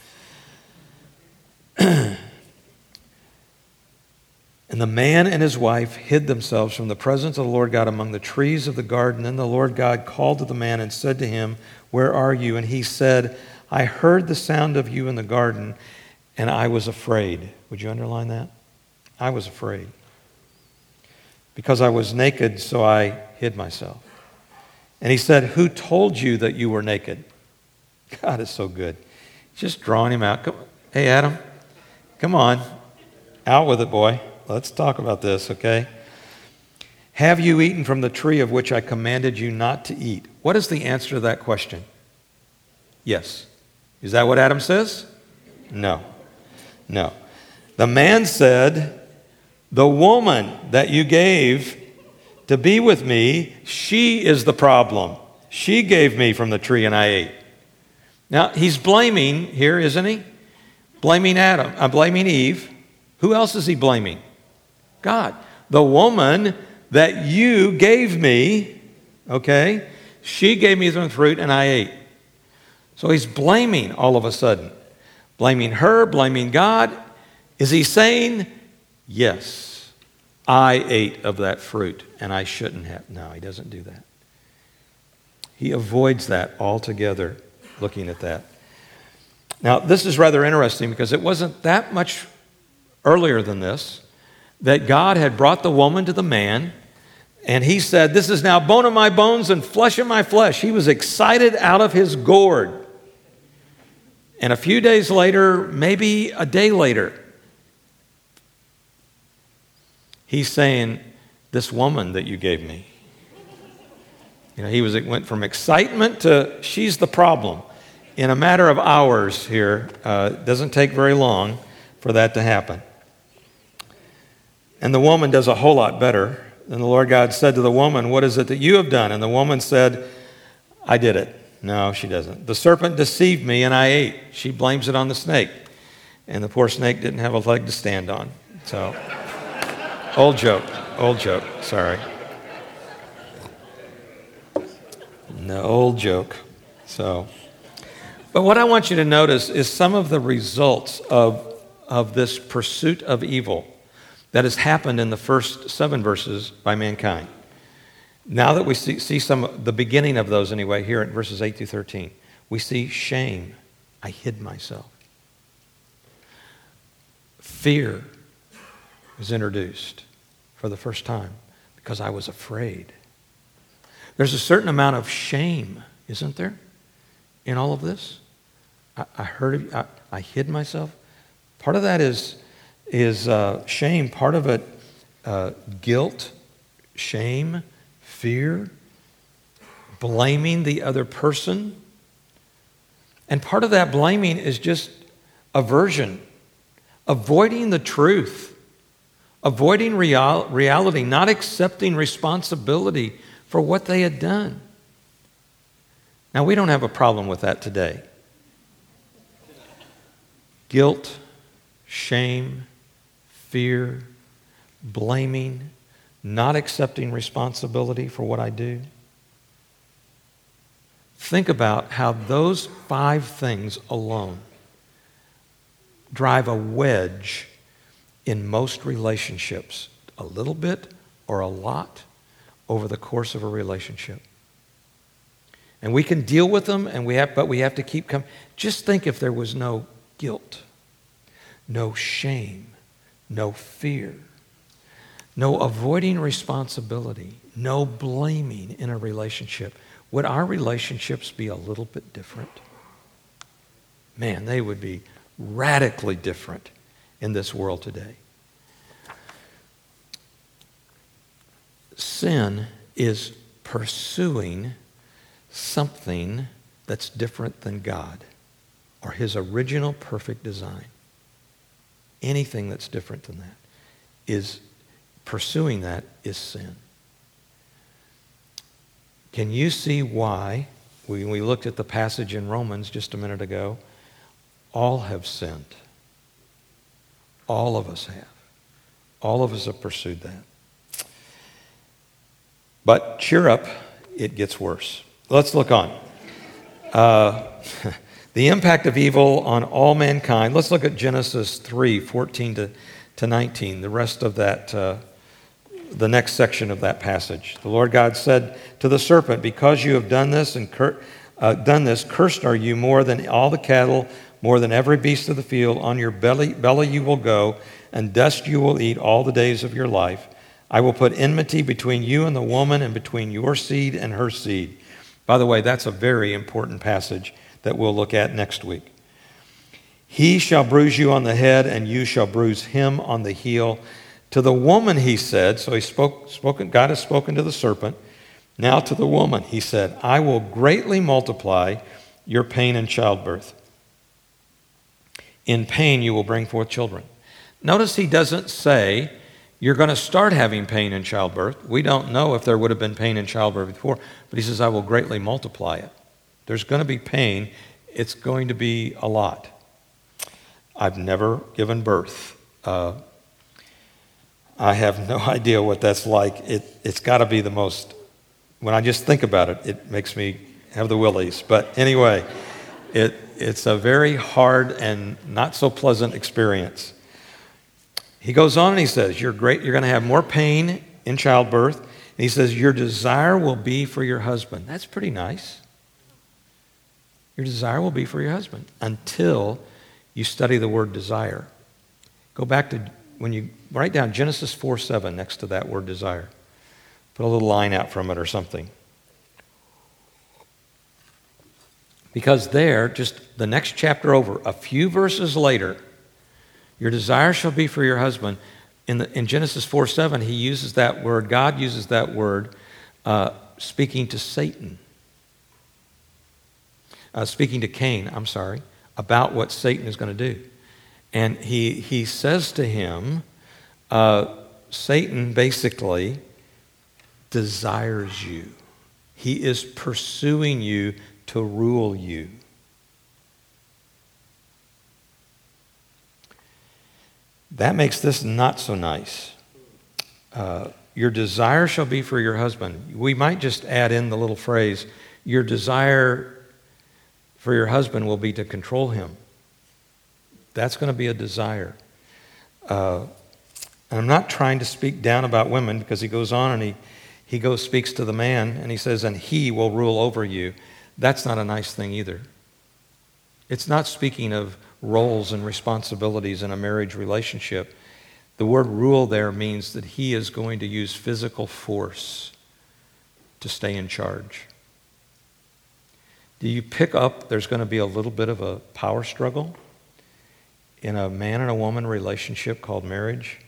And the man and his wife hid themselves from the presence of the Lord God among the trees of the garden. Then the Lord God called to the man and said to him, where are you? And he said, I heard the sound of you in the garden, and I was afraid. Would you underline that? I was afraid. Because I was naked, so I hid myself. And he said, who told you that you were naked? God is so good. Just drawing him out. Come, hey, Adam, come on. Out with it, boy. Let's talk about this, okay? Have you eaten from the tree of which I commanded you not to eat? What is the answer to that question? Yes. Is that what Adam says? No. No. The man said, the woman that you gave to be with me, she is the problem. She gave me from the tree and I ate. Now, he's blaming here, isn't he? Blaming Adam. I'm blaming Eve. Who else is he blaming? God. The woman that you gave me, okay, she gave me some fruit and I ate. So he's blaming all of a sudden. Blaming her, blaming God. Is he saying, yes, I ate of that fruit and I shouldn't have? No, he doesn't do that. He avoids that altogether, looking at that. Now, this is rather interesting because it wasn't that much earlier than this that God had brought the woman to the man, and he said, this is now bone of my bones and flesh of my flesh. He was excited out of his gourd. And a few days later, maybe a day later, he's saying, this woman that you gave me. You know, he was, it went from excitement to she's the problem. In a matter of hours here, uh, it doesn't take very long for that to happen. And the woman does a whole lot better. And the Lord God said to the woman, what is it that you have done? And the woman said, I did it. No, she doesn't. The serpent deceived me and I ate. She blames it on the snake. And the poor snake didn't have a leg to stand on. So, old joke, old joke, sorry. No, old joke. So, but what I want you to notice is some of the results of, of this pursuit of evil that has happened in the first seven verses by mankind. Now that we see, see some the beginning of those anyway here in verses eight through thirteen, we see shame. I hid myself. Fear was introduced for the first time because I was afraid. There's a certain amount of shame, isn't there, in all of this? I, I heard of, I, I hid myself. Part of that is is uh, shame. Part of it, uh, guilt, shame, fear, blaming the other person. And part of that blaming is just aversion. avoiding the truth, avoiding real, reality, not accepting responsibility for what they had done. Now, we don't have a problem with that today. Guilt, shame, fear, blaming, not accepting responsibility for what I do. Think about how those five things alone drive a wedge in most relationships, a little bit or a lot over the course of a relationship. And we can deal with them, and we have, but we have to keep coming. Just think if there was no guilt, no shame, no fear, no avoiding responsibility, no blaming in a relationship. Would our relationships be a little bit different? Man, they would be radically different in this world today. Sin is pursuing something that's different than God or His original perfect design. Anything that's different than that is pursuing that is sin. Can you see why, when we looked at the passage in Romans just a minute ago, all have sinned. All of us have. All of us have pursued that. But cheer up, it gets worse. Let's look on. Uh, the impact of evil on all mankind. Let's look at Genesis three, fourteen to nineteen, the rest of that, uh, the next section of that passage. The Lord God said to the serpent, because you have done this and cur- uh, done this, cursed are you more than all the cattle, more than every beast of the field. On your belly, belly you will go, and dust you will eat all the days of your life. I will put enmity between you and the woman, and between your seed and her seed. By the way, that's a very important passage that we'll look at next week. He shall bruise you on the head, and you shall bruise him on the heel. To the woman he said, so he spoke, spoken, God has spoken to the serpent. Now to the woman he said, I will greatly multiply your pain in childbirth. In pain you will bring forth children. Notice he doesn't say, you're going to start having pain in childbirth. We don't know if there would have been pain in childbirth before, but he says, I will greatly multiply it. There's going to be pain. It's going to be a lot. I've never given birth. Uh, I have no idea what that's like. It, it's got to be the most, when I just think about it, it makes me have the willies. But anyway, it, it's a very hard and not so pleasant experience. He goes on and he says, you're great. You're going to have more pain in childbirth. And he says, your desire will be for your husband. That's pretty nice. Your desire will be for your husband until you study the word desire. Go back to when you write down Genesis four seven next to that word desire. Put a little line out from it or something. Because there, just the next chapter over, a few verses later, your desire shall be for your husband. In, the, in Genesis four seven, he uses that word, God uses that word, uh, speaking to Satan. Uh, speaking to Cain, I'm sorry, about what Satan is going to do. And he, he says to him, uh, Satan basically desires you. He is pursuing you to rule you. That makes this not so nice. Uh, your desire shall be for your husband. We might just add in the little phrase, your desire for your husband will be to control him. That's going to be a desire. Uh, and I'm not trying to speak down about women, because he goes on and he, he goes speaks to the man and he says, and he will rule over you. That's not a nice thing either. It's not speaking of roles and responsibilities in a marriage relationship. The word rule there means that he is going to use physical force to stay in charge. Do you pick up there's going to be a little bit of a power struggle in a man and a woman relationship called marriage?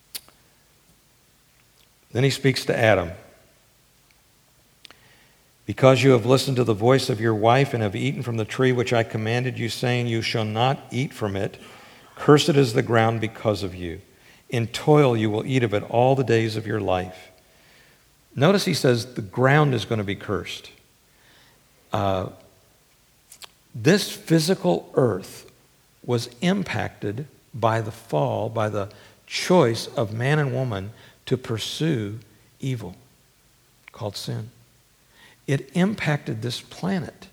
Then he speaks to Adam. Because you have listened to the voice of your wife and have eaten from the tree which I commanded you, saying, you shall not eat from it, cursed is the ground because of you. In toil you will eat of it all the days of your life. Notice he says the ground is going to be cursed. Uh, this physical earth was impacted by the fall, by the choice of man and woman to pursue evil, called sin. It impacted this planet.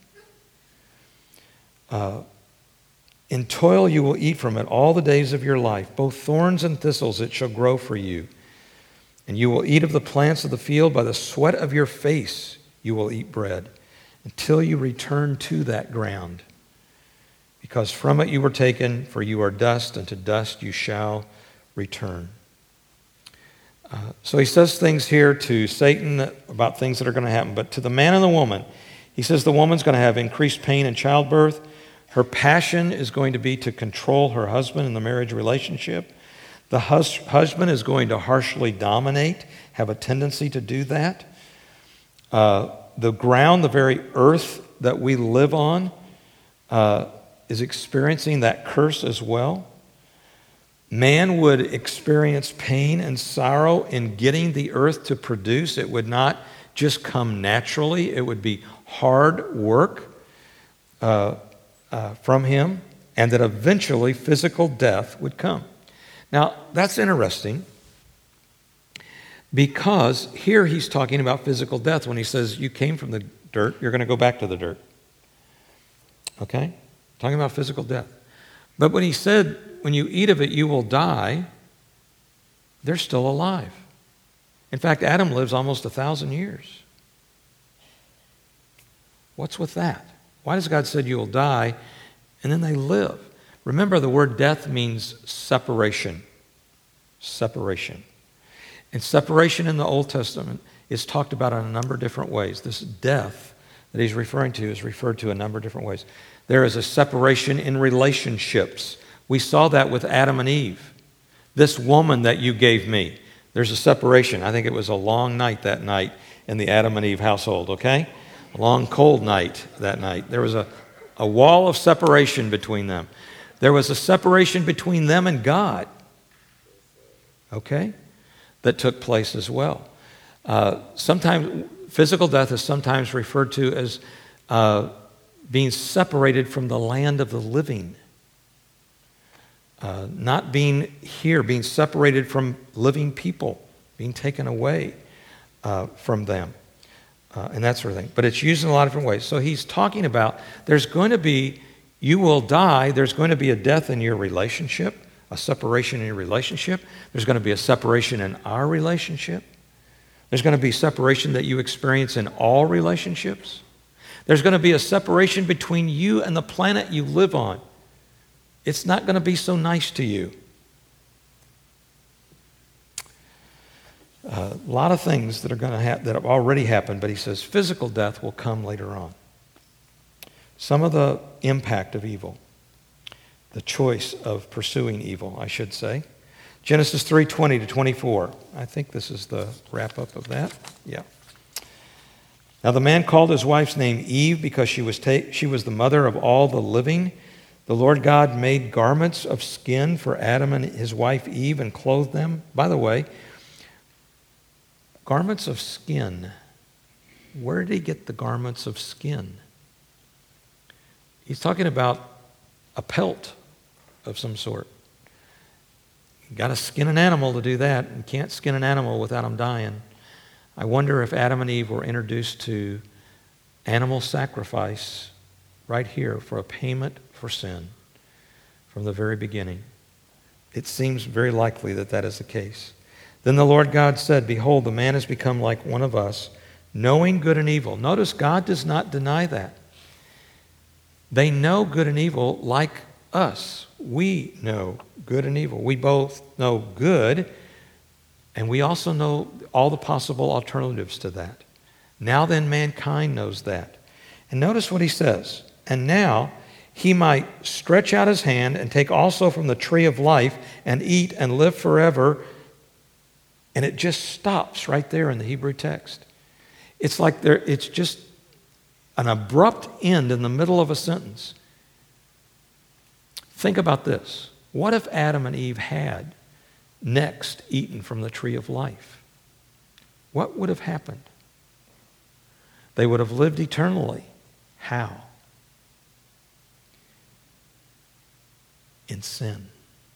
Uh, in toil you will eat from it all the days of your life. Both thorns and thistles it shall grow for you. And you will eat of the plants of the field. By the sweat of your face you will eat bread, until you return to that ground. Because from it you were taken, for you are dust, and to dust you shall return. Uh, so he says things here to Satan about things that are going to happen. But to the man and the woman, he says the woman's going to have increased pain in childbirth. Her passion is going to be to control her husband in the marriage relationship. The hus- husband is going to harshly dominate, have a tendency to do that. Uh, the ground, the very earth that we live on, uh, is experiencing that curse as well. Man would experience pain and sorrow in getting the earth to produce. It would not just come naturally. It would be hard work uh, uh, from him, and that eventually physical death would come. Now, that's interesting, because here he's talking about physical death when he says, you came from the dirt, you're going to go back to the dirt. Okay? Talking about physical death. But when he said, when you eat of it, you will die, they're still alive. In fact, Adam lives almost a thousand years. What's with that? Why does God say you will die, and then they live? Remember, the word death means separation. Separation. And separation in the Old Testament is talked about in a number of different ways. This death that he's referring to is referred to a number of different ways. There is a separation in relationships. We saw that with Adam and Eve. This woman that you gave me, there's a separation. I think it was a long night that night in the Adam and Eve household, okay? A long, cold night that night. There was a, a wall of separation between them. There was a separation between them and God, okay, that took place as well. Uh, sometimes physical death is sometimes referred to as uh, being separated from the land of the living. Uh, not being here, being separated from living people, being taken away uh, from them, uh, and that sort of thing. But it's used in a lot of different ways. So he's talking about there's going to be, you will die, there's going to be a death in your relationship, a separation in your relationship. There's going to be a separation in our relationship. There's going to be separation that you experience in all relationships. There's going to be a separation between you and the planet you live on. It's not going to be so nice to you. Uh, a lot of things that are going to ha- that have already happened, but he says physical death will come later on. Some of the impact of evil, the choice of pursuing evil, I should say. Genesis three twenty to twenty-four. I think this is the wrap-up of that. Yeah. Now the man called his wife's name Eve because she was ta- she was the mother of all the living. The Lord God made garments of skin for Adam and his wife Eve and clothed them. By the way, garments of skin. Where did he get the garments of skin? He's talking about a pelt of some sort. You got to skin an animal to do that. You can't skin an animal without them dying. I wonder if Adam and Eve were introduced to animal sacrifice right here for a payment for sin from the very beginning. It seems very likely that that is the case. Then the Lord God said, behold, the man has become like one of us, knowing good and evil. Notice God does not deny that. They know good and evil like us. We know good and evil. We both know good, and we also know all the possible alternatives to that. Now then, mankind knows that. And notice what he says. And now he might stretch out his hand and take also from the tree of life and eat and live forever. And it just stops right there in the Hebrew text. It's like there, it's just an abrupt end in the middle of a sentence. Think about this. What if Adam and Eve had next eaten from the tree of life? What would have happened? They would have lived eternally. How? In sin.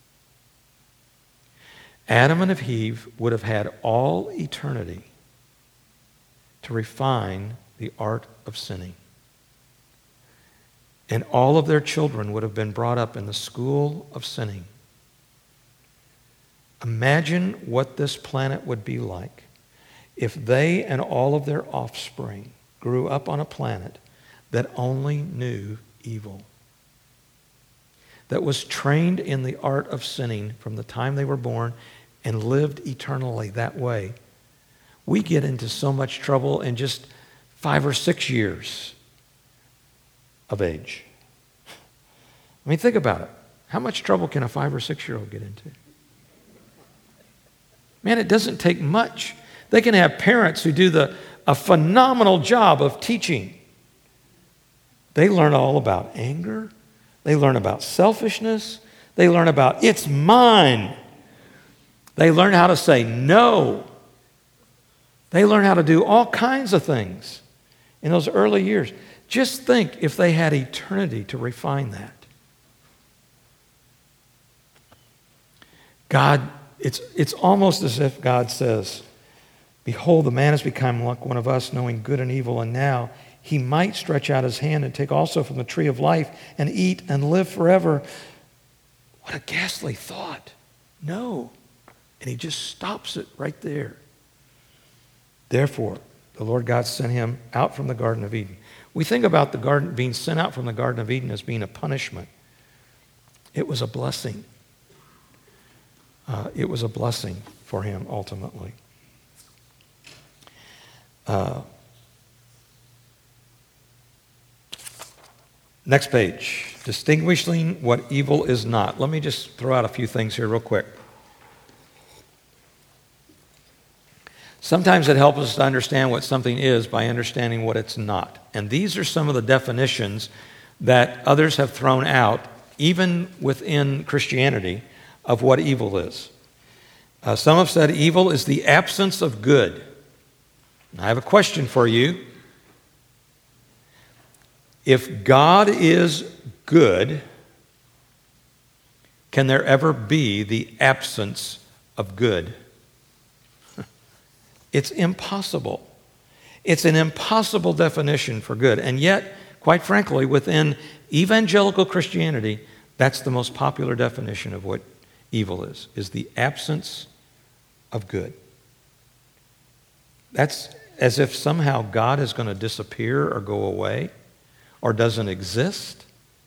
Adam and Eve would have had all eternity to refine the art of sinning. And all of their children would have been brought up in the school of sinning. Imagine what this planet would be like if they and all of their offspring grew up on a planet that only knew evil, that was trained in the art of sinning from the time they were born and lived eternally that way. We get into so much trouble in just five or six years of age. I mean, think about it. How much trouble can a five or six-year-old get into? Man, it doesn't take much. They can have parents who do the, a phenomenal job of teaching. They learn all about anger. They learn about selfishness. They learn about, it's mine. They learn how to say no. They learn how to do all kinds of things in those early years. Just think if they had eternity to refine that. God, it's, it's almost as if God says, behold, the man has become like one of us, knowing good and evil, and now he might stretch out his hand and take also from the tree of life and eat and live forever. What a ghastly thought. No. And he just stops it right there. Therefore, the Lord God sent him out from the Garden of Eden. We think about the garden being sent out from the Garden of Eden as being a punishment. It was a blessing. Uh, it was a blessing for him ultimately. Uh, next page. Distinguishing what evil is not. Let me just throw out a few things here real quick. Sometimes it helps us to understand what something is by understanding what it's not. And these are some of the definitions that others have thrown out, even within Christianity, of what evil is. Uh, some have said evil is the absence of good. I have a question for you. If God is good, can there ever be the absence of good? It's impossible. It's an impossible definition for good. And yet, quite frankly, within evangelical Christianity, that's the most popular definition of what evil is, is the absence of good. That's as if somehow God is going to disappear or go away or doesn't exist.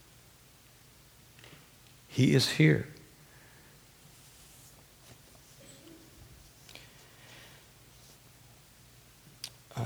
He is here. Uh,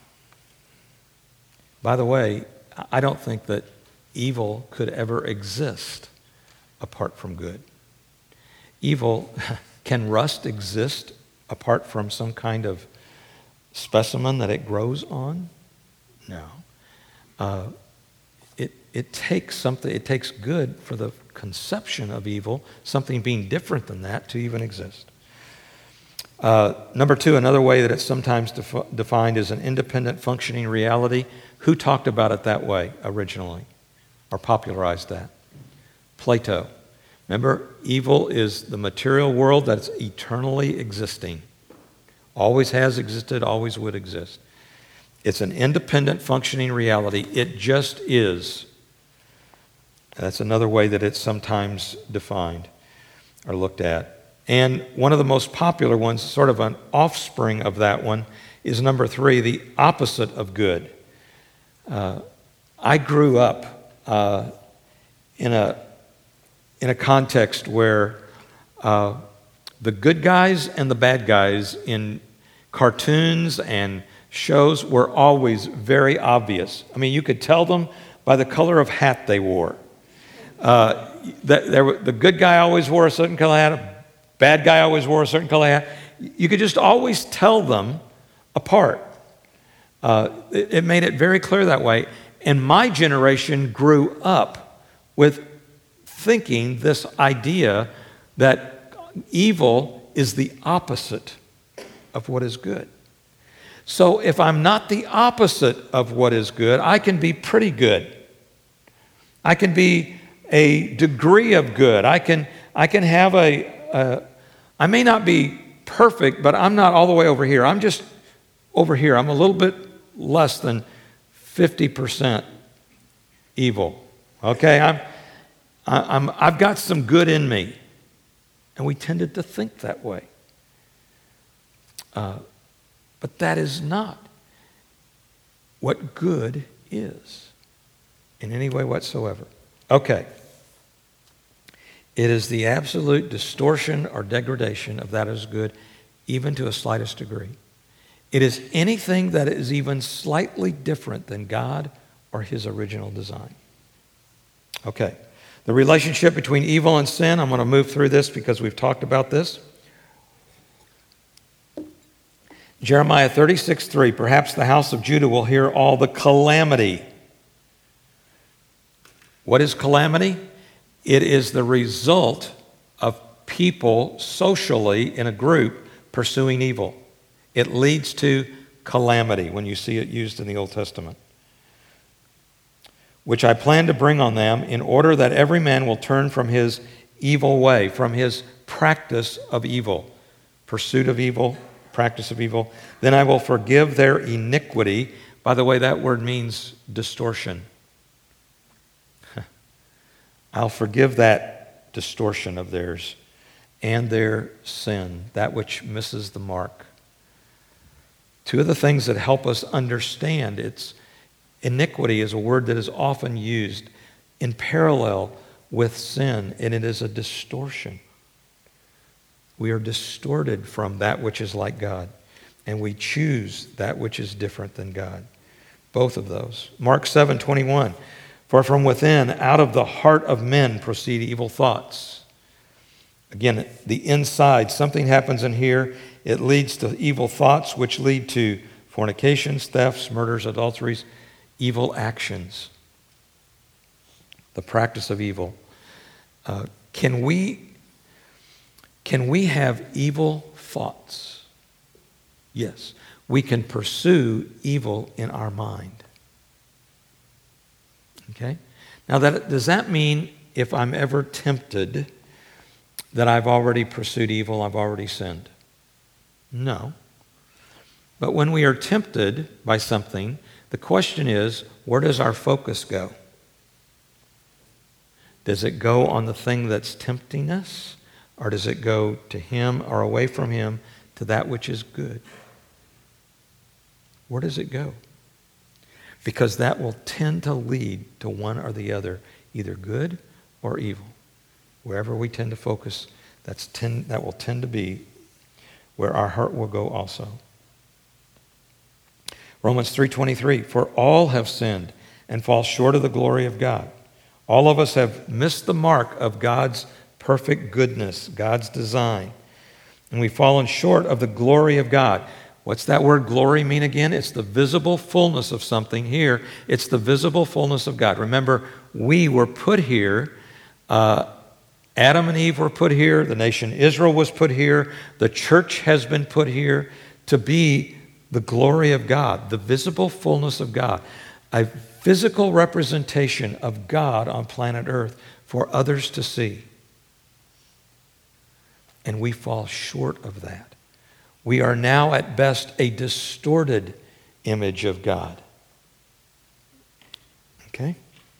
by the way, I don't think that evil could ever exist apart from good. Evil, can rust exist apart from some kind of specimen that it grows on? No. Uh, it, it takes something, it takes good for the conception of evil, something being different than that, to even exist. Uh, number two, another way that it's sometimes defi- defined is an independent functioning reality. Who talked about it that way originally or popularized that? Plato. Remember, evil is the material world that's eternally existing. Always has existed, always would exist. It's an independent functioning reality. It just is. That's another way that it's sometimes defined or looked at. And one of the most popular ones, sort of an offspring of that one, is number three, the opposite of good. Uh, I grew up uh, in a in a context where uh, the good guys and the bad guys in cartoons and shows were always very obvious. I mean, you could tell them by the color of hat they wore. Uh, that there, the good guy always wore a certain color hat. A bad guy always wore a certain color hat. You could just always tell them apart. Uh, it, it made it very clear that way. And my generation grew up with thinking this idea that evil is the opposite of what is good. So if I'm not the opposite of what is good, I can be pretty good. I can be a degree of good. I can I can have a, a I may not be perfect, but I'm not all the way over here. I'm just over here. I'm a little bit less than fifty percent evil. Okay, I'm, I'm, I've got some good in me. And we tended to think that way. Uh, but that is not what good is in any way whatsoever. Okay. It is the absolute distortion or degradation of that is good, even to a slightest degree. It is anything that is even slightly different than God or His original design. Okay. The relationship between evil and sin, I'm going to move through this because we've talked about this. Jeremiah thirty-six three, perhaps the house of Judah will hear all the calamity. What is calamity? It is the result of people socially in a group pursuing evil. It leads to calamity when you see it used in the Old Testament. Which I plan to bring on them in order that every man will turn from his evil way, from his practice of evil, pursuit of evil, practice of evil. Then I will forgive their iniquity. By the way, that word means distortion. I'll forgive that distortion of theirs and their sin, that which misses the mark. Two of the things that help us understand it's iniquity is a word that is often used in parallel with sin, and it is a distortion. We are distorted from that which is like God, and we choose that which is different than God. Both of those. Mark seven twenty-one, for from within, out of the heart of men proceed evil thoughts. Again, the inside, something happens in here. It leads to evil thoughts, which lead to fornications, thefts, murders, adulteries, evil actions. The practice of evil. Uh, can we, can we have evil thoughts? Yes. We can pursue evil in our mind. Okay? Now, that, does that mean if I'm ever tempted that I've already pursued evil, I've already sinned? No. But when we are tempted by something, the question is, where does our focus go? Does it go on the thing that's tempting us? Or does it go to Him or away from Him to that which is good? Where does it go? Because that will tend to lead to one or the other, either good or evil. Wherever we tend to focus, that's tend, that will tend to be where our heart will go also. Romans three twenty-three, for all have sinned and fall short of the glory of God. All of us have missed the mark of God's perfect goodness, God's design. And we've fallen short of the glory of God. What's that word glory mean again? It's the visible fullness of something. Here, it's the visible fullness of God. Remember, we were put here. Uh, Adam and Eve were put here. The nation Israel was put here. The church has been put here to be the glory of God, the visible fullness of God, a physical representation of God on planet Earth for others to see. And we fall short of that. We are now at best a distorted image of God. Okay?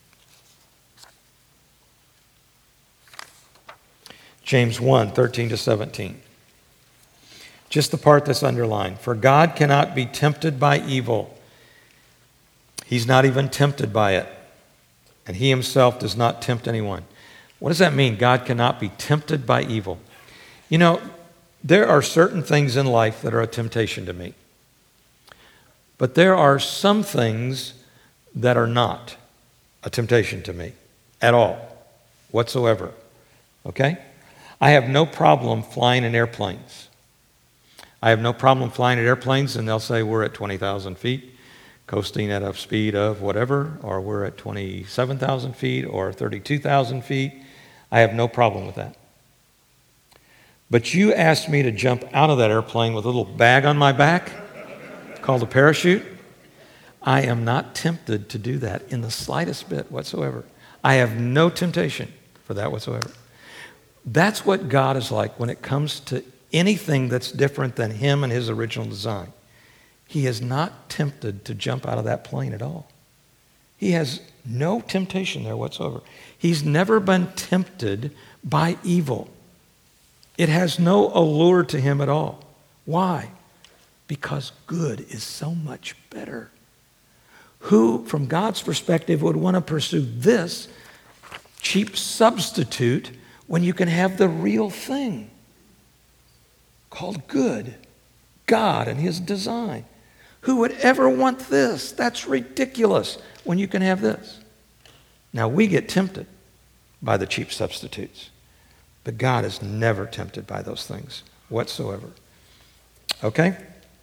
James one, thirteen to seventeen. Just the part that's underlined. For God cannot be tempted by evil. He's not even tempted by it. And He Himself does not tempt anyone. What does that mean? God cannot be tempted by evil. You know, there are certain things in life that are a temptation to me. But there are some things that are not a temptation to me at all, whatsoever. Okay? I have no problem flying in airplanes. I have no problem flying in airplanes, and they'll say we're at twenty thousand feet. coasting at a speed of whatever, or we're at twenty-seven thousand feet or thirty-two thousand feet. I have no problem with that. But you asked me to jump out of that airplane with a little bag on my back called a parachute. I am not tempted to do that in the slightest bit whatsoever. I have no temptation for that whatsoever. That's what God is like when it comes to anything that's different than Him and His original design. He is not tempted to jump out of that plane at all. He has no temptation there whatsoever. He's never been tempted by evil. It has no allure to Him at all. Why? Because good is so much better. Who, from God's perspective, would want to pursue this cheap substitute when you can have the real thing called good, God and His design? Who would ever want this? That's ridiculous when you can have this. Now, we get tempted by the cheap substitutes, but God is never tempted by those things whatsoever. Okay?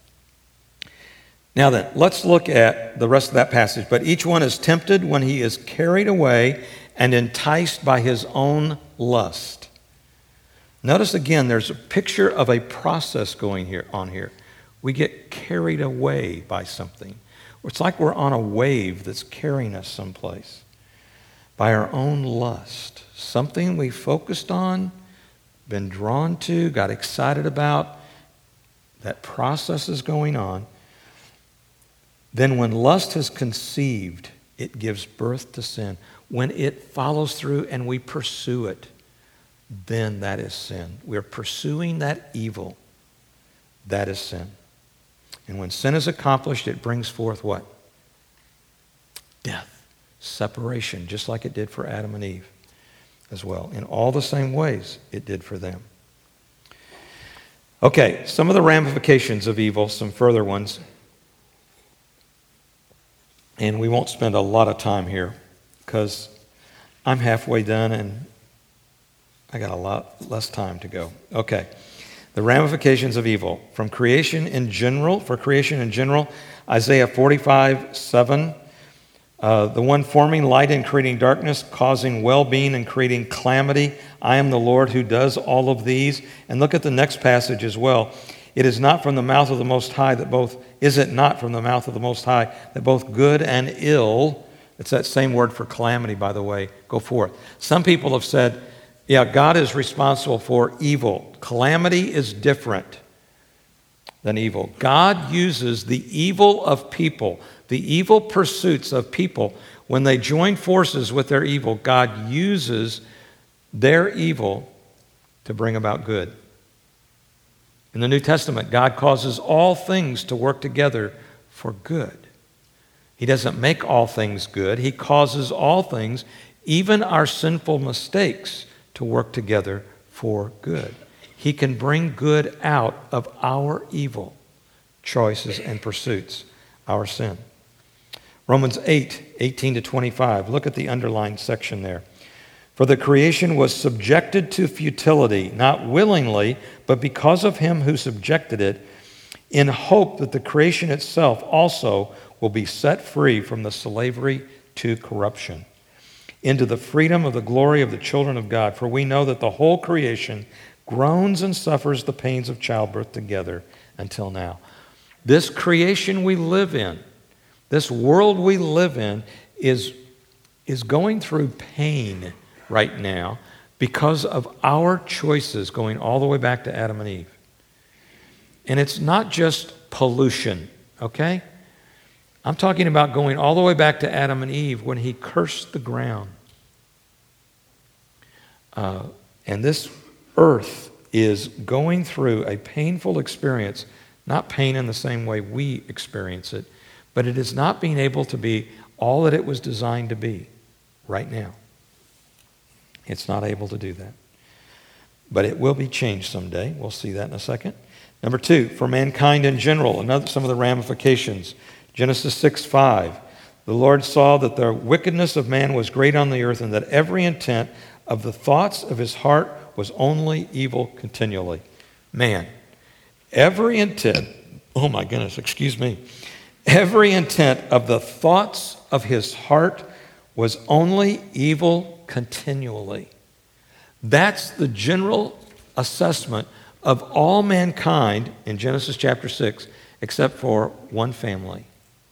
Now then, let's look at the rest of that passage. But each one is tempted when he is carried away and enticed by his own lust. Notice again, there's a picture of a process going here on here. We get carried away by something. It's like we're on a wave that's carrying us someplace by our own lust. Something we focused on, been drawn to, got excited about. That process is going on. Then when lust has conceived, it gives birth to sin. When it follows through and we pursue it, then that is sin. We're pursuing that evil. That is sin. And when sin is accomplished, it brings forth what? Death. Separation, just like it did for Adam and Eve as well. In all the same ways it did for them. Okay, some of the ramifications of evil, some further ones. And we won't spend a lot of time here because I'm halfway done and I got a lot less time to go. Okay. The ramifications of evil. From creation in general, for creation in general, Isaiah forty-five, seven. Uh, the one forming light and creating darkness, causing well-being and creating calamity. I am the Lord who does all of these. And look at the next passage as well. It is not from the mouth of the Most High that both, is it not from the mouth of the Most High that both good and ill, it's that same word for calamity, by the way, go forth. Some people have said, yeah, God is responsible for evil. Calamity is different than evil. God uses the evil of people, the evil pursuits of people. When they join forces with their evil, God uses their evil to bring about good. In the New Testament, God causes all things to work together for good. He doesn't make all things good. He causes all things, even our sinful mistakes, to work together for good. He can bring good out of our evil choices and pursuits, our sin. Romans eight, eighteen to twenty-five. Look at the underlined section there. For the creation was subjected to futility, not willingly, but because of him who subjected it, in hope that the creation itself also will be set free from the slavery to corruption, into the freedom of the glory of the children of God. For we know that the whole creation groans and suffers the pains of childbirth together until now. This creation we live in, this world we live in, is, is going through pain right now because of our choices going all the way back to Adam and Eve. And it's not just pollution, okay? I'm talking about going all the way back to Adam and Eve when he cursed the ground. Uh, and this earth is going through a painful experience, not pain in the same way we experience it, but it is not being able to be all that it was designed to be right now. It's not able to do that. But it will be changed someday. We'll see that in a second. Number two, for mankind in general, another, some of the ramifications. Genesis six five. The Lord saw that the wickedness of man was great on the earth, and that every intent of the thoughts of his heart was only evil continually. Man, every intent, oh my goodness, excuse me. Every intent of the thoughts of his heart was only evil continually. That's the general assessment of all mankind in Genesis chapter six, except for one family,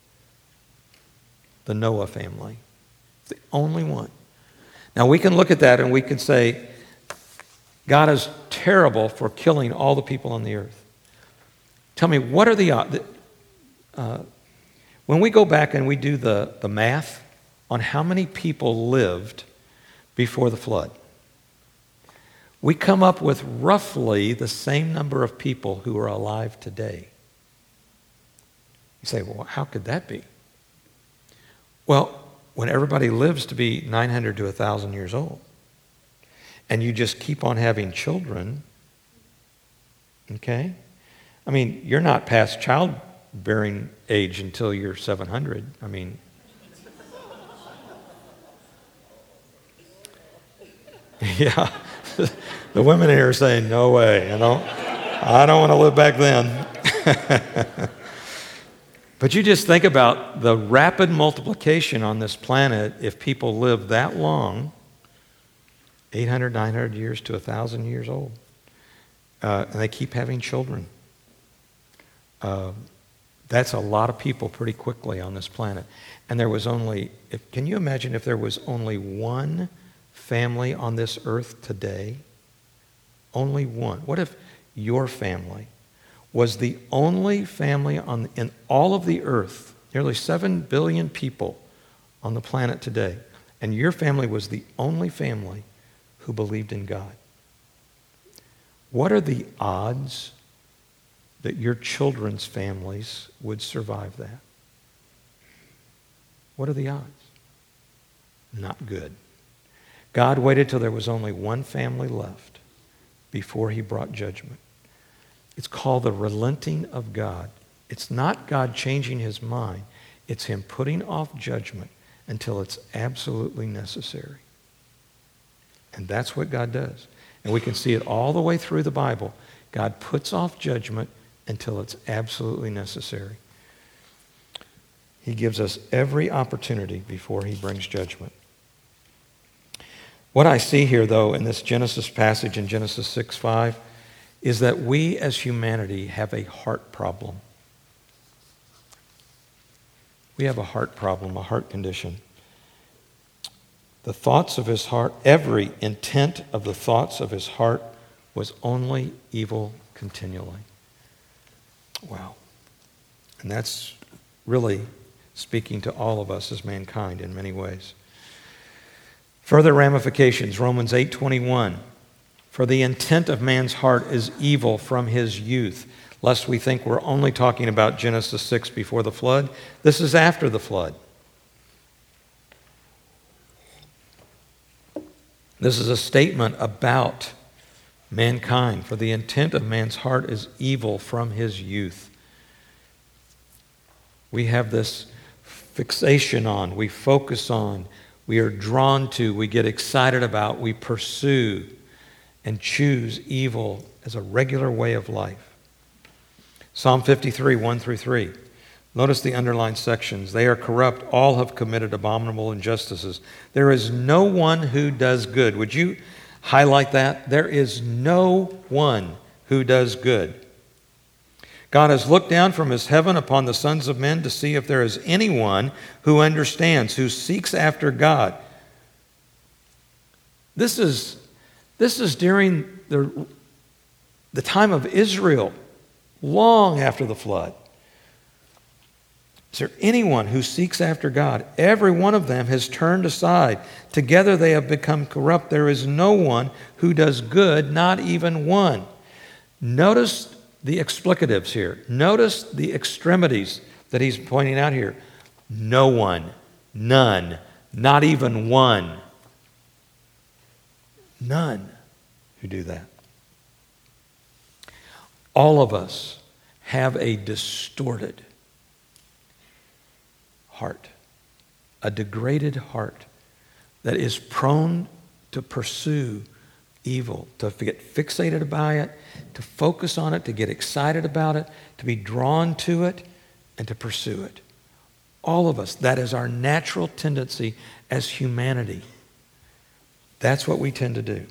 the Noah family. The only one. Now we can look at that and we can say, God is terrible for killing all the people on the earth. Tell me, what are the odds? Uh, when we go back and we do the, the math on how many people lived before the flood, we come up with roughly the same number of people who are alive today. You say, well, how could that be? Well, when everybody lives to be nine hundred to one thousand years old, and you just keep on having children, okay? I mean, you're not past childbearing age until you're seven hundred. I mean, yeah. The women here are saying, no way, you know. I don't want to live back then. But you just think about the rapid multiplication on this planet if people live that long, eight hundred, nine hundred years to one thousand years old, uh, and they keep having children. Uh, that's a lot of people pretty quickly on this planet. And there was only, if, can you imagine if there was only one family on this earth today? Only one. What if your family was the only family on in all of the earth, nearly seven billion people on the planet today, and your family was the only family who believed in God? What are the odds that your children's families would survive that? What are the odds? Not good. God waited till there was only one family left before he brought judgment. It's called the relenting of God. It's not God changing his mind. It's him putting off judgment until it's absolutely necessary. And that's what God does. And we can see it all the way through the Bible. God puts off judgment until it's absolutely necessary. He gives us every opportunity before he brings judgment. What I see here, though, in this Genesis passage in Genesis six five, is that we as humanity have a heart problem. We have a heart problem, a heart condition. The thoughts of his heart, every intent of the thoughts of his heart was only evil continually. Wow. And that's really speaking to all of us as mankind in many ways. Further ramifications, Romans eight twenty-one. For the intent of man's heart is evil from his youth. Lest we think we're only talking about Genesis six before the flood. This is after the flood. This is a statement about mankind. For the intent of man's heart is evil from his youth. We have this fixation on, we focus on, we are drawn to, we get excited about, we pursue and choose evil as a regular way of life. Psalm fifty-three, one through three. Notice the underlined sections. They are corrupt. All have committed abominable injustices. There is no one who does good. Would you highlight that? There is no one who does good. God has looked down from his heaven upon the sons of men to see if there is anyone who understands, who seeks after God. This is, this is during the, the time of Israel, long after the flood. Is there anyone who seeks after God? Every one of them has turned aside. Together they have become corrupt. There is no one who does good, not even one. Notice the explicatives here. Notice the extremities that he's pointing out here. No one, none, not even one. None who do that. All of us have a distorted heart, a degraded heart that is prone to pursue evil, to get fixated by it, to focus on it, to get excited about it, to be drawn to it, and to pursue it. All of us, that is our natural tendency as humanity. That's what we tend to do.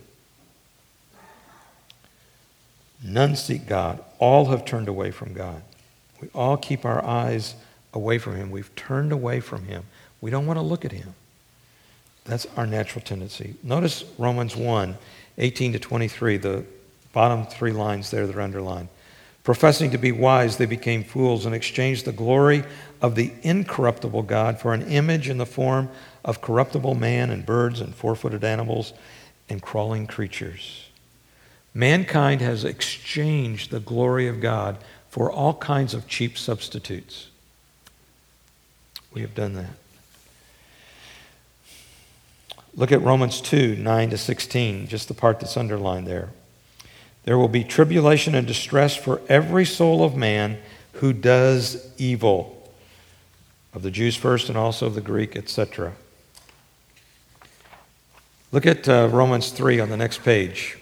None seek God. All have turned away from God. We all keep our eyes away from Him. We've turned away from Him. We don't want to look at Him. That's our natural tendency. Notice Romans one, eighteen to twenty-three, the bottom three lines there that are underlined. Professing to be wise, they became fools and exchanged the glory of the incorruptible God for an image in the form of corruptible man and birds and four-footed animals and crawling creatures. Mankind has exchanged the glory of God for all kinds of cheap substitutes. We have done that. Look at Romans two, nine to sixteen, just the part that's underlined there. There will be tribulation and distress for every soul of man who does evil, of the Jews first and also of the Greek, et cetera. Look at uh, Romans three on the next page.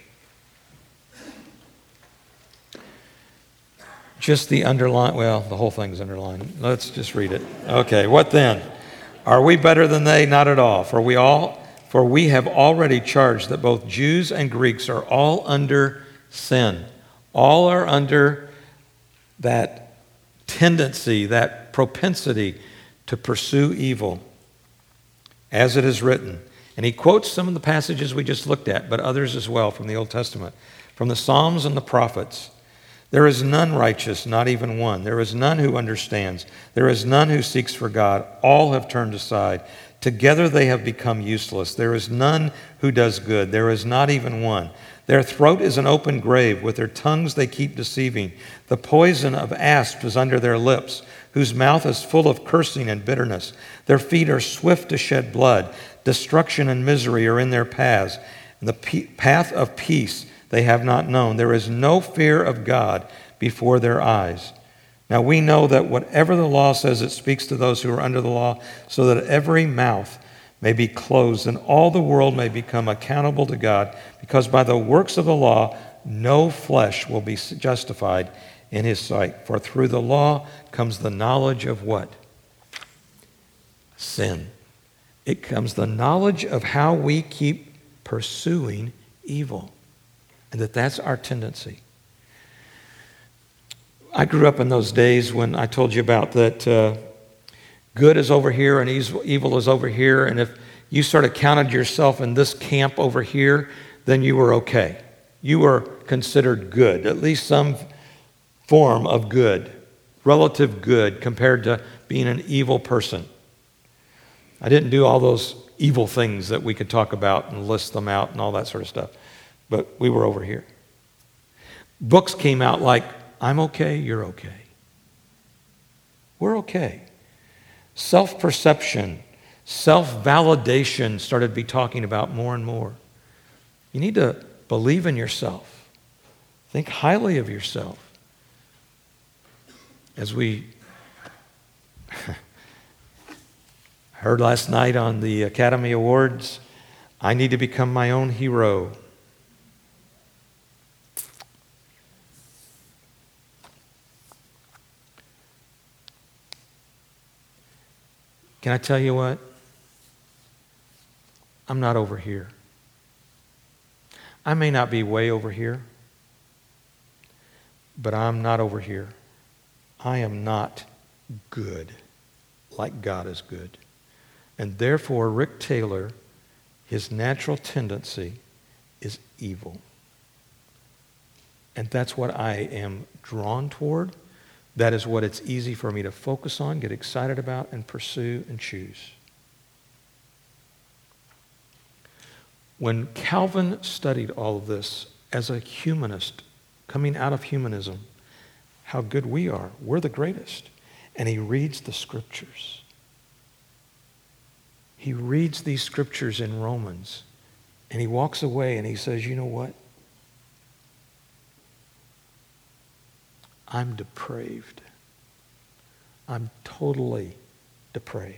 Just the underline, well, the whole thing's underlined. Let's just read it. Okay, what then? Are we better than they? Not at all. For we all, for we have already charged that both Jews and Greeks are all under sin. All are under that tendency, that propensity to pursue evil, as it is written. And he quotes some of the passages we just looked at, but others as well from the Old Testament, from the Psalms and the prophets. There is none righteous, not even one. There is none who understands. There is none who seeks for God. All have turned aside. Together they have become useless. There is none who does good. There is not even one. Their throat is an open grave. With their tongues they keep deceiving. The poison of asps is under their lips, whose mouth is full of cursing and bitterness. Their feet are swift to shed blood. Destruction and misery are in their paths. And the path of peace they have not known. There is no fear of God before their eyes. Now we know that whatever the law says, it speaks to those who are under the law, so that every mouth may be closed and all the world may become accountable to God, because by the works of the law no flesh will be justified in His sight. For through the law comes the knowledge of what? Sin. It comes the knowledge of how we keep pursuing evil, and that that's our tendency. I grew up in those days when I told you about that uh, good is over here and evil is over here, and if you sort of counted yourself in this camp over here, then you were okay. You were considered good, at least some form of good, relative good compared to being an evil person. I didn't do all those evil things that we could talk about and list them out and all that sort of stuff, but we were over here. Books came out like, I'm okay, you're okay. We're okay. Self-perception, self-validation started to be talking about more and more. You need to believe in yourself. Think highly of yourself. As we heard last night on the Academy Awards, I need to become my own hero. Can I tell you what? I'm not over here. I may not be way over here, but I'm not over here. I am not good like God is good. And therefore, Rick Taylor, his natural tendency is evil. And that's what I am drawn toward. That is what it's easy for me to focus on, get excited about, and pursue and choose. When Calvin studied all of this as a humanist, coming out of humanism, how good we are, we're the greatest. And he reads the scriptures. He reads these scriptures in Romans, and he walks away and he says, you know what? I'm depraved. I'm totally depraved.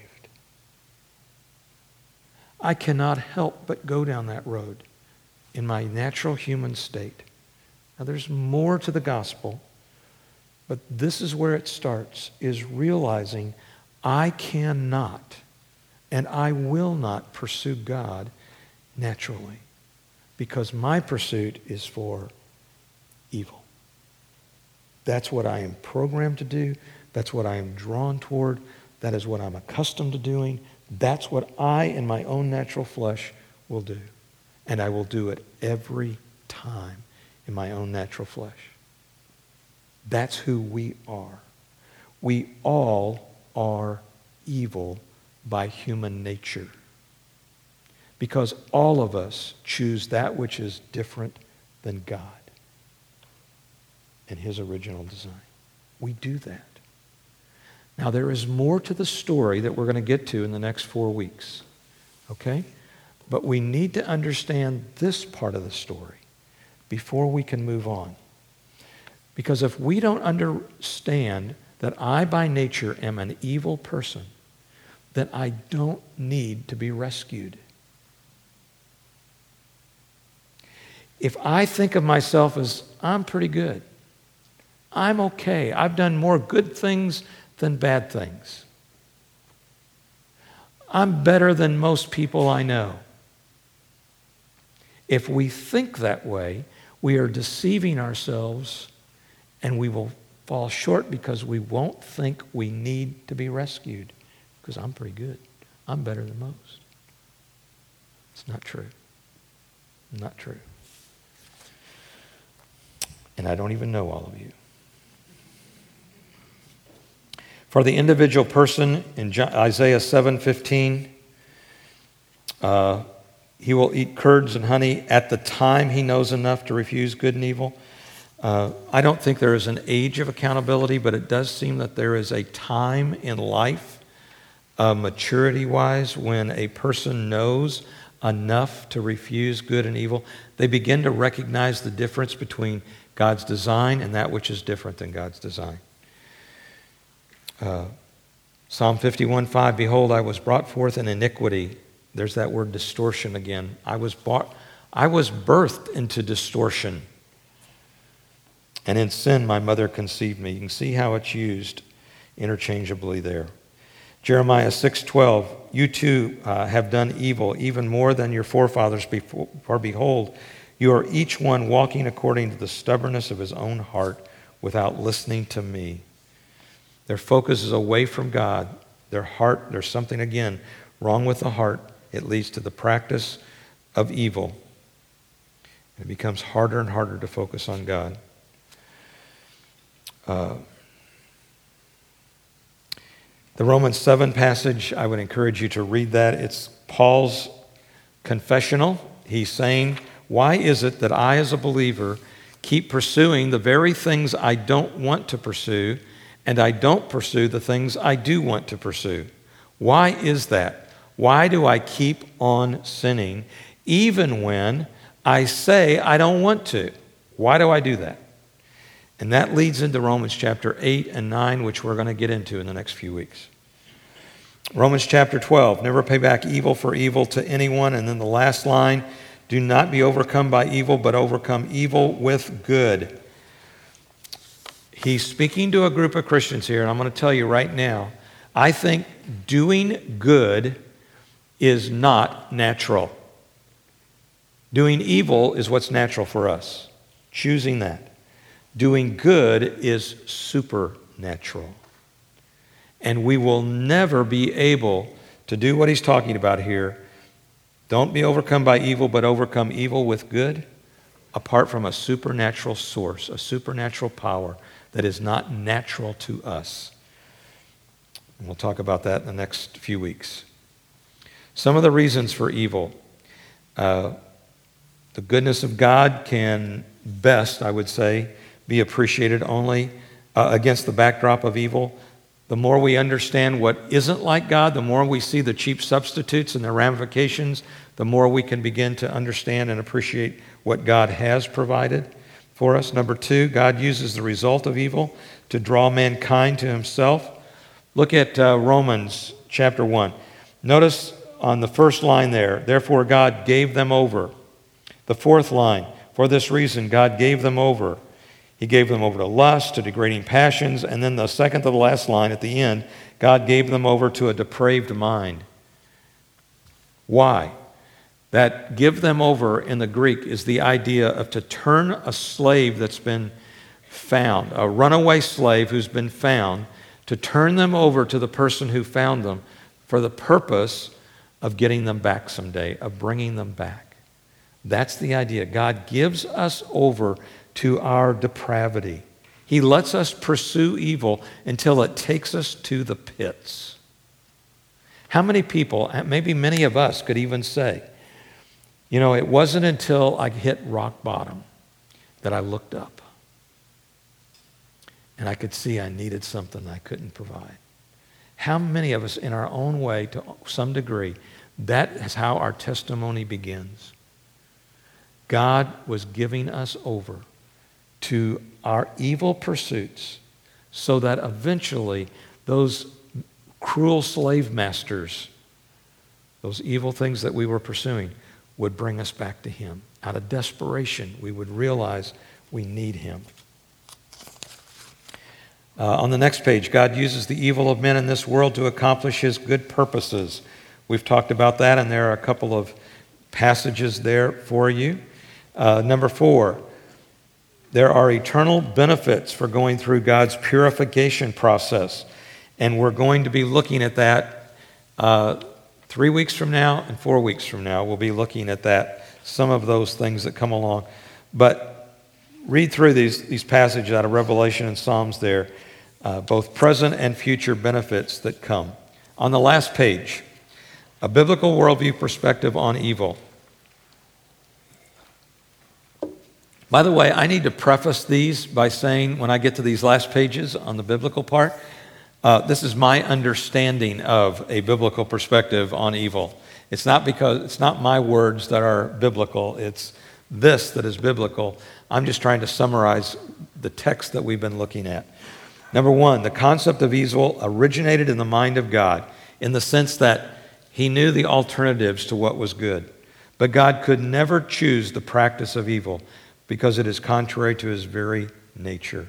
I cannot help but go down that road in my natural human state. Now, there's more to the gospel, But this is where it starts, is realizing I cannot and I will not pursue God naturally because my pursuit is for evil. That's what I am programmed to do. That's what I am drawn toward. That is what I'm accustomed to doing. That's what I, in my own natural flesh, will do. And I will do it every time in my own natural flesh. That's who we are. We all are evil by human nature. Because all of us choose that which is different than God and His original design. We do that. Now, there is more to the story that we're going to get to in the next four weeks. Okay? But we need to understand this part of the story before we can move on. Because if we don't understand that I by nature am an evil person, then I don't need to be rescued. If I think of myself as, I'm pretty good, I'm okay, I've done more good things than bad things, I'm better than most people I know. If we think that way, we are deceiving ourselves and we will fall short because we won't think we need to be rescued because I'm pretty good. I'm better than most. It's not true. Not true. And I don't even know all of you. For the individual person, in Isaiah seven fifteen, uh, he will eat curds and honey at the time he knows enough to refuse good and evil. Uh, I don't think there is an age of accountability, but it does seem that there is a time in life, uh, maturity-wise, when a person knows enough to refuse good and evil. They begin to recognize the difference between God's design and that which is different than God's design. Uh, Psalm fifty-one five, behold, I was brought forth in iniquity. There's that word distortion again. I was brought, I was birthed into distortion. And in sin, my mother conceived me. You can see how it's used interchangeably there. Jeremiah six twelve, you too uh, have done evil, even more than your forefathers before. For behold, you are each one walking according to the stubbornness of his own heart without listening to me. Their focus is away from God. Their heart, there's something, again, wrong with the heart. It leads to the practice of evil. It becomes harder and harder to focus on God. Uh, the Romans seven passage, I would encourage you to read that. It's Paul's confessional. He's saying, why is it that I as a believer keep pursuing the very things I don't want to pursue, and I don't pursue the things I do want to pursue? Why is that? Why do I keep on sinning even when I say I don't want to? Why do I do that? And that leads into Romans chapter eight and nine, which we're going to get into in the next few weeks. Romans chapter twelve, never pay back evil for evil to anyone. And then the last line, do not be overcome by evil, but overcome evil with good. He's speaking to a group of Christians here, and I'm going to tell you right now, I think doing good is not natural. Doing evil is what's natural for us. Choosing that. Doing good is supernatural. And we will never be able to do what he's talking about here. Don't be overcome by evil, but overcome evil with good, apart from a supernatural source, a supernatural power that is not natural to us. And we'll talk about that in the next few weeks. Some of the reasons for evil. Uh, the goodness of God can best, I would say, be appreciated only uh, against the backdrop of evil. The more we understand what isn't like God, the more we see the cheap substitutes and their ramifications, the more we can begin to understand and appreciate what God has provided for us. Number two, God uses the result of evil to draw mankind to himself. Look at uh, Romans chapter one. Notice on the first line there, therefore God gave them over. The fourth line, for this reason God gave them over. He gave them over to lust, to degrading passions, and then the second to the last line at the end, God gave them over to a depraved mind. Why? That give them over in the Greek is the idea of to turn a slave that's been found, a runaway slave who's been found, to turn them over to the person who found them for the purpose of getting them back someday, of bringing them back. That's the idea. God gives us over to our depravity. He lets us pursue evil until it takes us to the pits. How many people, maybe many of us, could even say, you know, it wasn't until I hit rock bottom that I looked up and I could see I needed something I couldn't provide. How many of us, in our own way, to some degree, that is how our testimony begins. God was giving us over to our evil pursuits so that eventually those cruel slave masters, those evil things that we were pursuing, would bring us back to Him. Out of desperation, we would realize we need Him. Uh, on the next page, God uses the evil of men in this world to accomplish His good purposes. We've talked about that, and there are a couple of passages there for you. Uh, number four, there are eternal benefits for going through God's purification process. And we're going to be looking at that uh, three weeks from now and four weeks from now. We'll be looking at that, some of those things that come along. But read through these, these passages out of Revelation and Psalms there, uh, both present and future benefits that come. On the last page, a biblical worldview perspective on evil. By the way, I need to preface these by saying, when I get to these last pages on the biblical part, uh, this is my understanding of a biblical perspective on evil. It's not because it's not my words that are biblical. It's this that is biblical. I'm just trying to summarize the text that we've been looking at. Number one, the concept of evil originated in the mind of God in the sense that He knew the alternatives to what was good. But God could never choose the practice of evil because it is contrary to His very nature.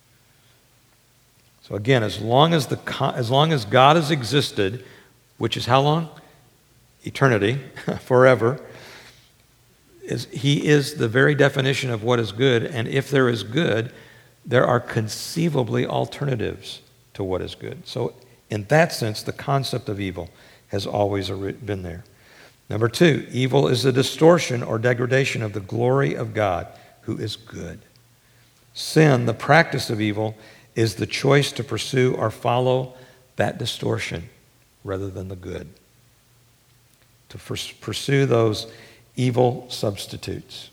So again, as long as the as long as God has existed, which is how long? Eternity, forever, is He is the very definition of what is good, and if there is good, there are conceivably alternatives to what is good. So in that sense, the concept of evil has always been there. Number two, evil is a distortion or degradation of the glory of God, who is good. Sin, the practice of evil, is the choice to pursue or follow that distortion rather than the good. To pursue those evil substitutes.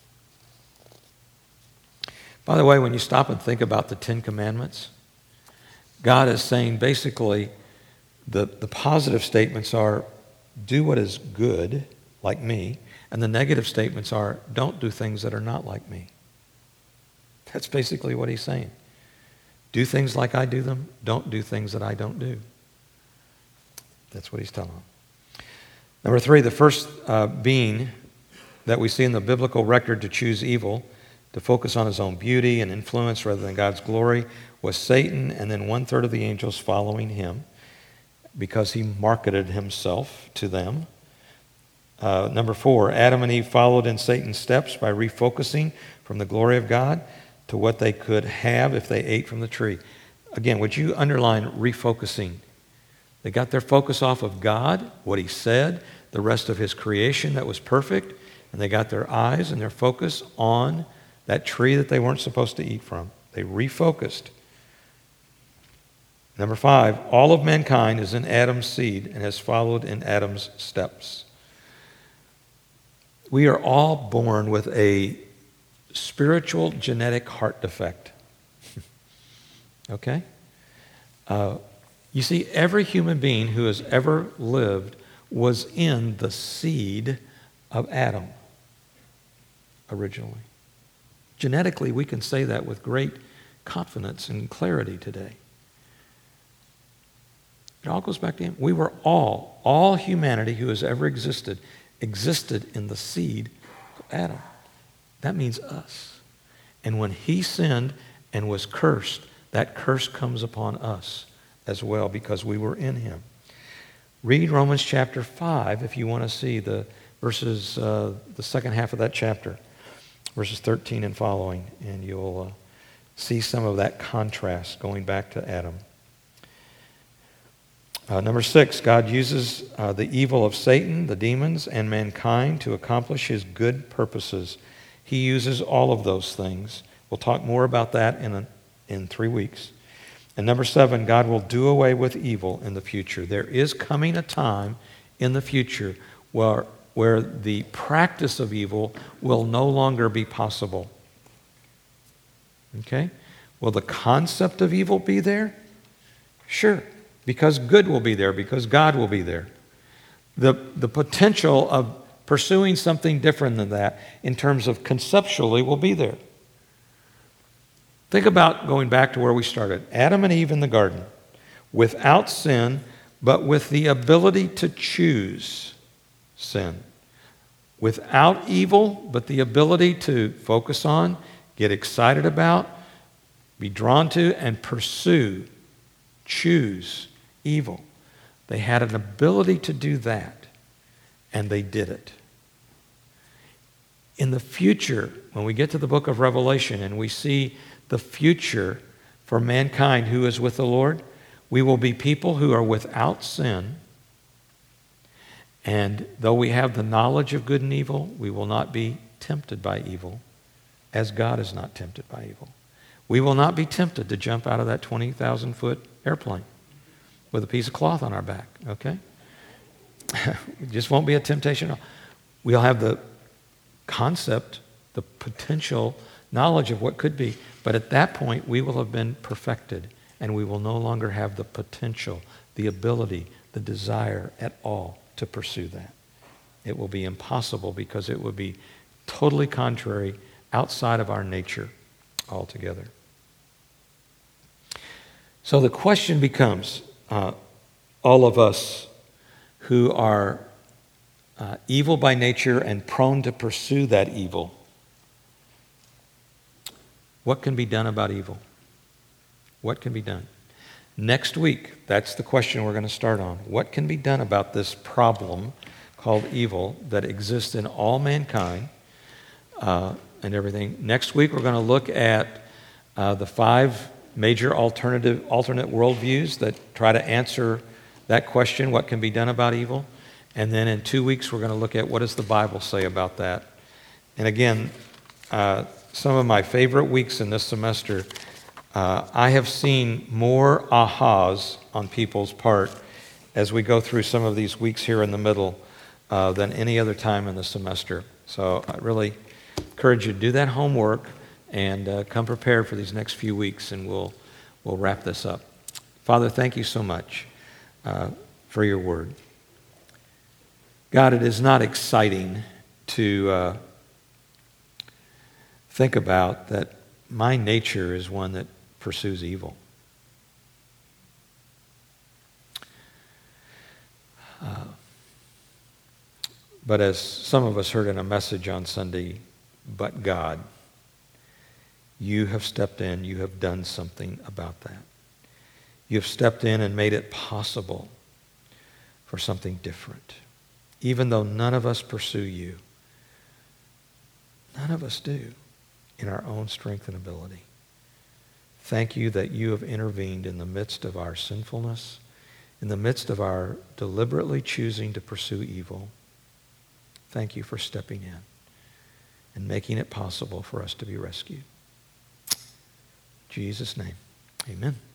By the way, when you stop and think about the Ten Commandments, God is saying basically the, the positive statements are, do what is good, like me, and the negative statements are, don't do things that are not like me. That's basically what He's saying. Do things like I do them, don't do things that I don't do. That's what He's telling them. Number three, the first uh, being that we see in the biblical record to choose evil, to focus on his own beauty and influence rather than God's glory, was Satan, and then one-third of the angels following him because he marketed himself to them. Uh, number four, Adam and Eve followed in Satan's steps by refocusing from the glory of God to what they could have if they ate from the tree. Again, would you underline refocusing? They got their focus off of God, what He said, the rest of His creation that was perfect, and they got their eyes and their focus on that tree that they weren't supposed to eat from. They refocused. Number five, all of mankind is in Adam's seed and has followed in Adam's steps. We are all born with a spiritual genetic heart defect. Okay? Uh, you see, every human being who has ever lived was in the seed of Adam originally. Genetically, we can say that with great confidence and clarity today. It all goes back to Him. We were all, all humanity who has ever existed, existed in the seed of Adam. That means us. And when he sinned and was cursed, that curse comes upon us as well because we were in him. Read Romans chapter five if you want to see the verses, uh, the second half of that chapter, verses thirteen and following, and you'll uh, see some of that contrast going back to Adam. Uh, number six, God uses uh, the evil of Satan, the demons, and mankind to accomplish his good purposes. He uses all of those things. We'll talk more about that in, a, in three weeks. And number seven, God will do away with evil in the future. There is coming a time in the future where, where the practice of evil will no longer be possible. Okay? Will the concept of evil be there? Sure. Because good will be there, because God will be there. The, the potential of pursuing something different than that in terms of conceptually will be there. Think about going back to where we started. Adam and Eve in the garden, without sin, but with the ability to choose sin. Without evil, but the ability to focus on, get excited about, be drawn to, and pursue, choose evil. They had an ability to do that, and they did it. In the future, when we get to the book of Revelation and we see the future for mankind who is with the Lord, we will be people who are without sin. And though we have the knowledge of good and evil, we will not be tempted by evil, as God is not tempted by evil. We will not be tempted to jump out of that twenty thousand foot airplane with a piece of cloth on our back, okay? It just won't be a temptation. We'll have the concept, the potential knowledge of what could be, but at that point we will have been perfected and we will no longer have the potential, the ability, the desire at all to pursue that. It will be impossible because it would be totally contrary, outside of our nature altogether. So the question becomes, uh, all of us who are uh, evil by nature and prone to pursue that evil, what can be done about evil? What can be done? Next week, that's the question we're going to start on. What can be done about this problem called evil that exists in all mankind uh, and everything? Next week, we're going to look at uh, the five major alternative alternate worldviews that try to answer that question, what can be done about evil? And then in two weeks, we're going to look at what does the Bible say about that. And again, uh, some of my favorite weeks in this semester, uh, I have seen more ahas on people's part as we go through some of these weeks here in the middle uh, than any other time in the semester. So I really encourage you to do that homework and uh, come prepared for these next few weeks, and we'll we'll wrap this up. Father, thank you so much uh, for your word. God, it is not exciting to uh, think about that my nature is one that pursues evil. Uh, but as some of us heard in a message on Sunday, but God, you have stepped in, you have done something about that. You have stepped in and made it possible for something different. Even though none of us pursue you, none of us do in our own strength and ability. Thank you that you have intervened in the midst of our sinfulness, in the midst of our deliberately choosing to pursue evil. Thank you for stepping in and making it possible for us to be rescued. In Jesus' name, amen.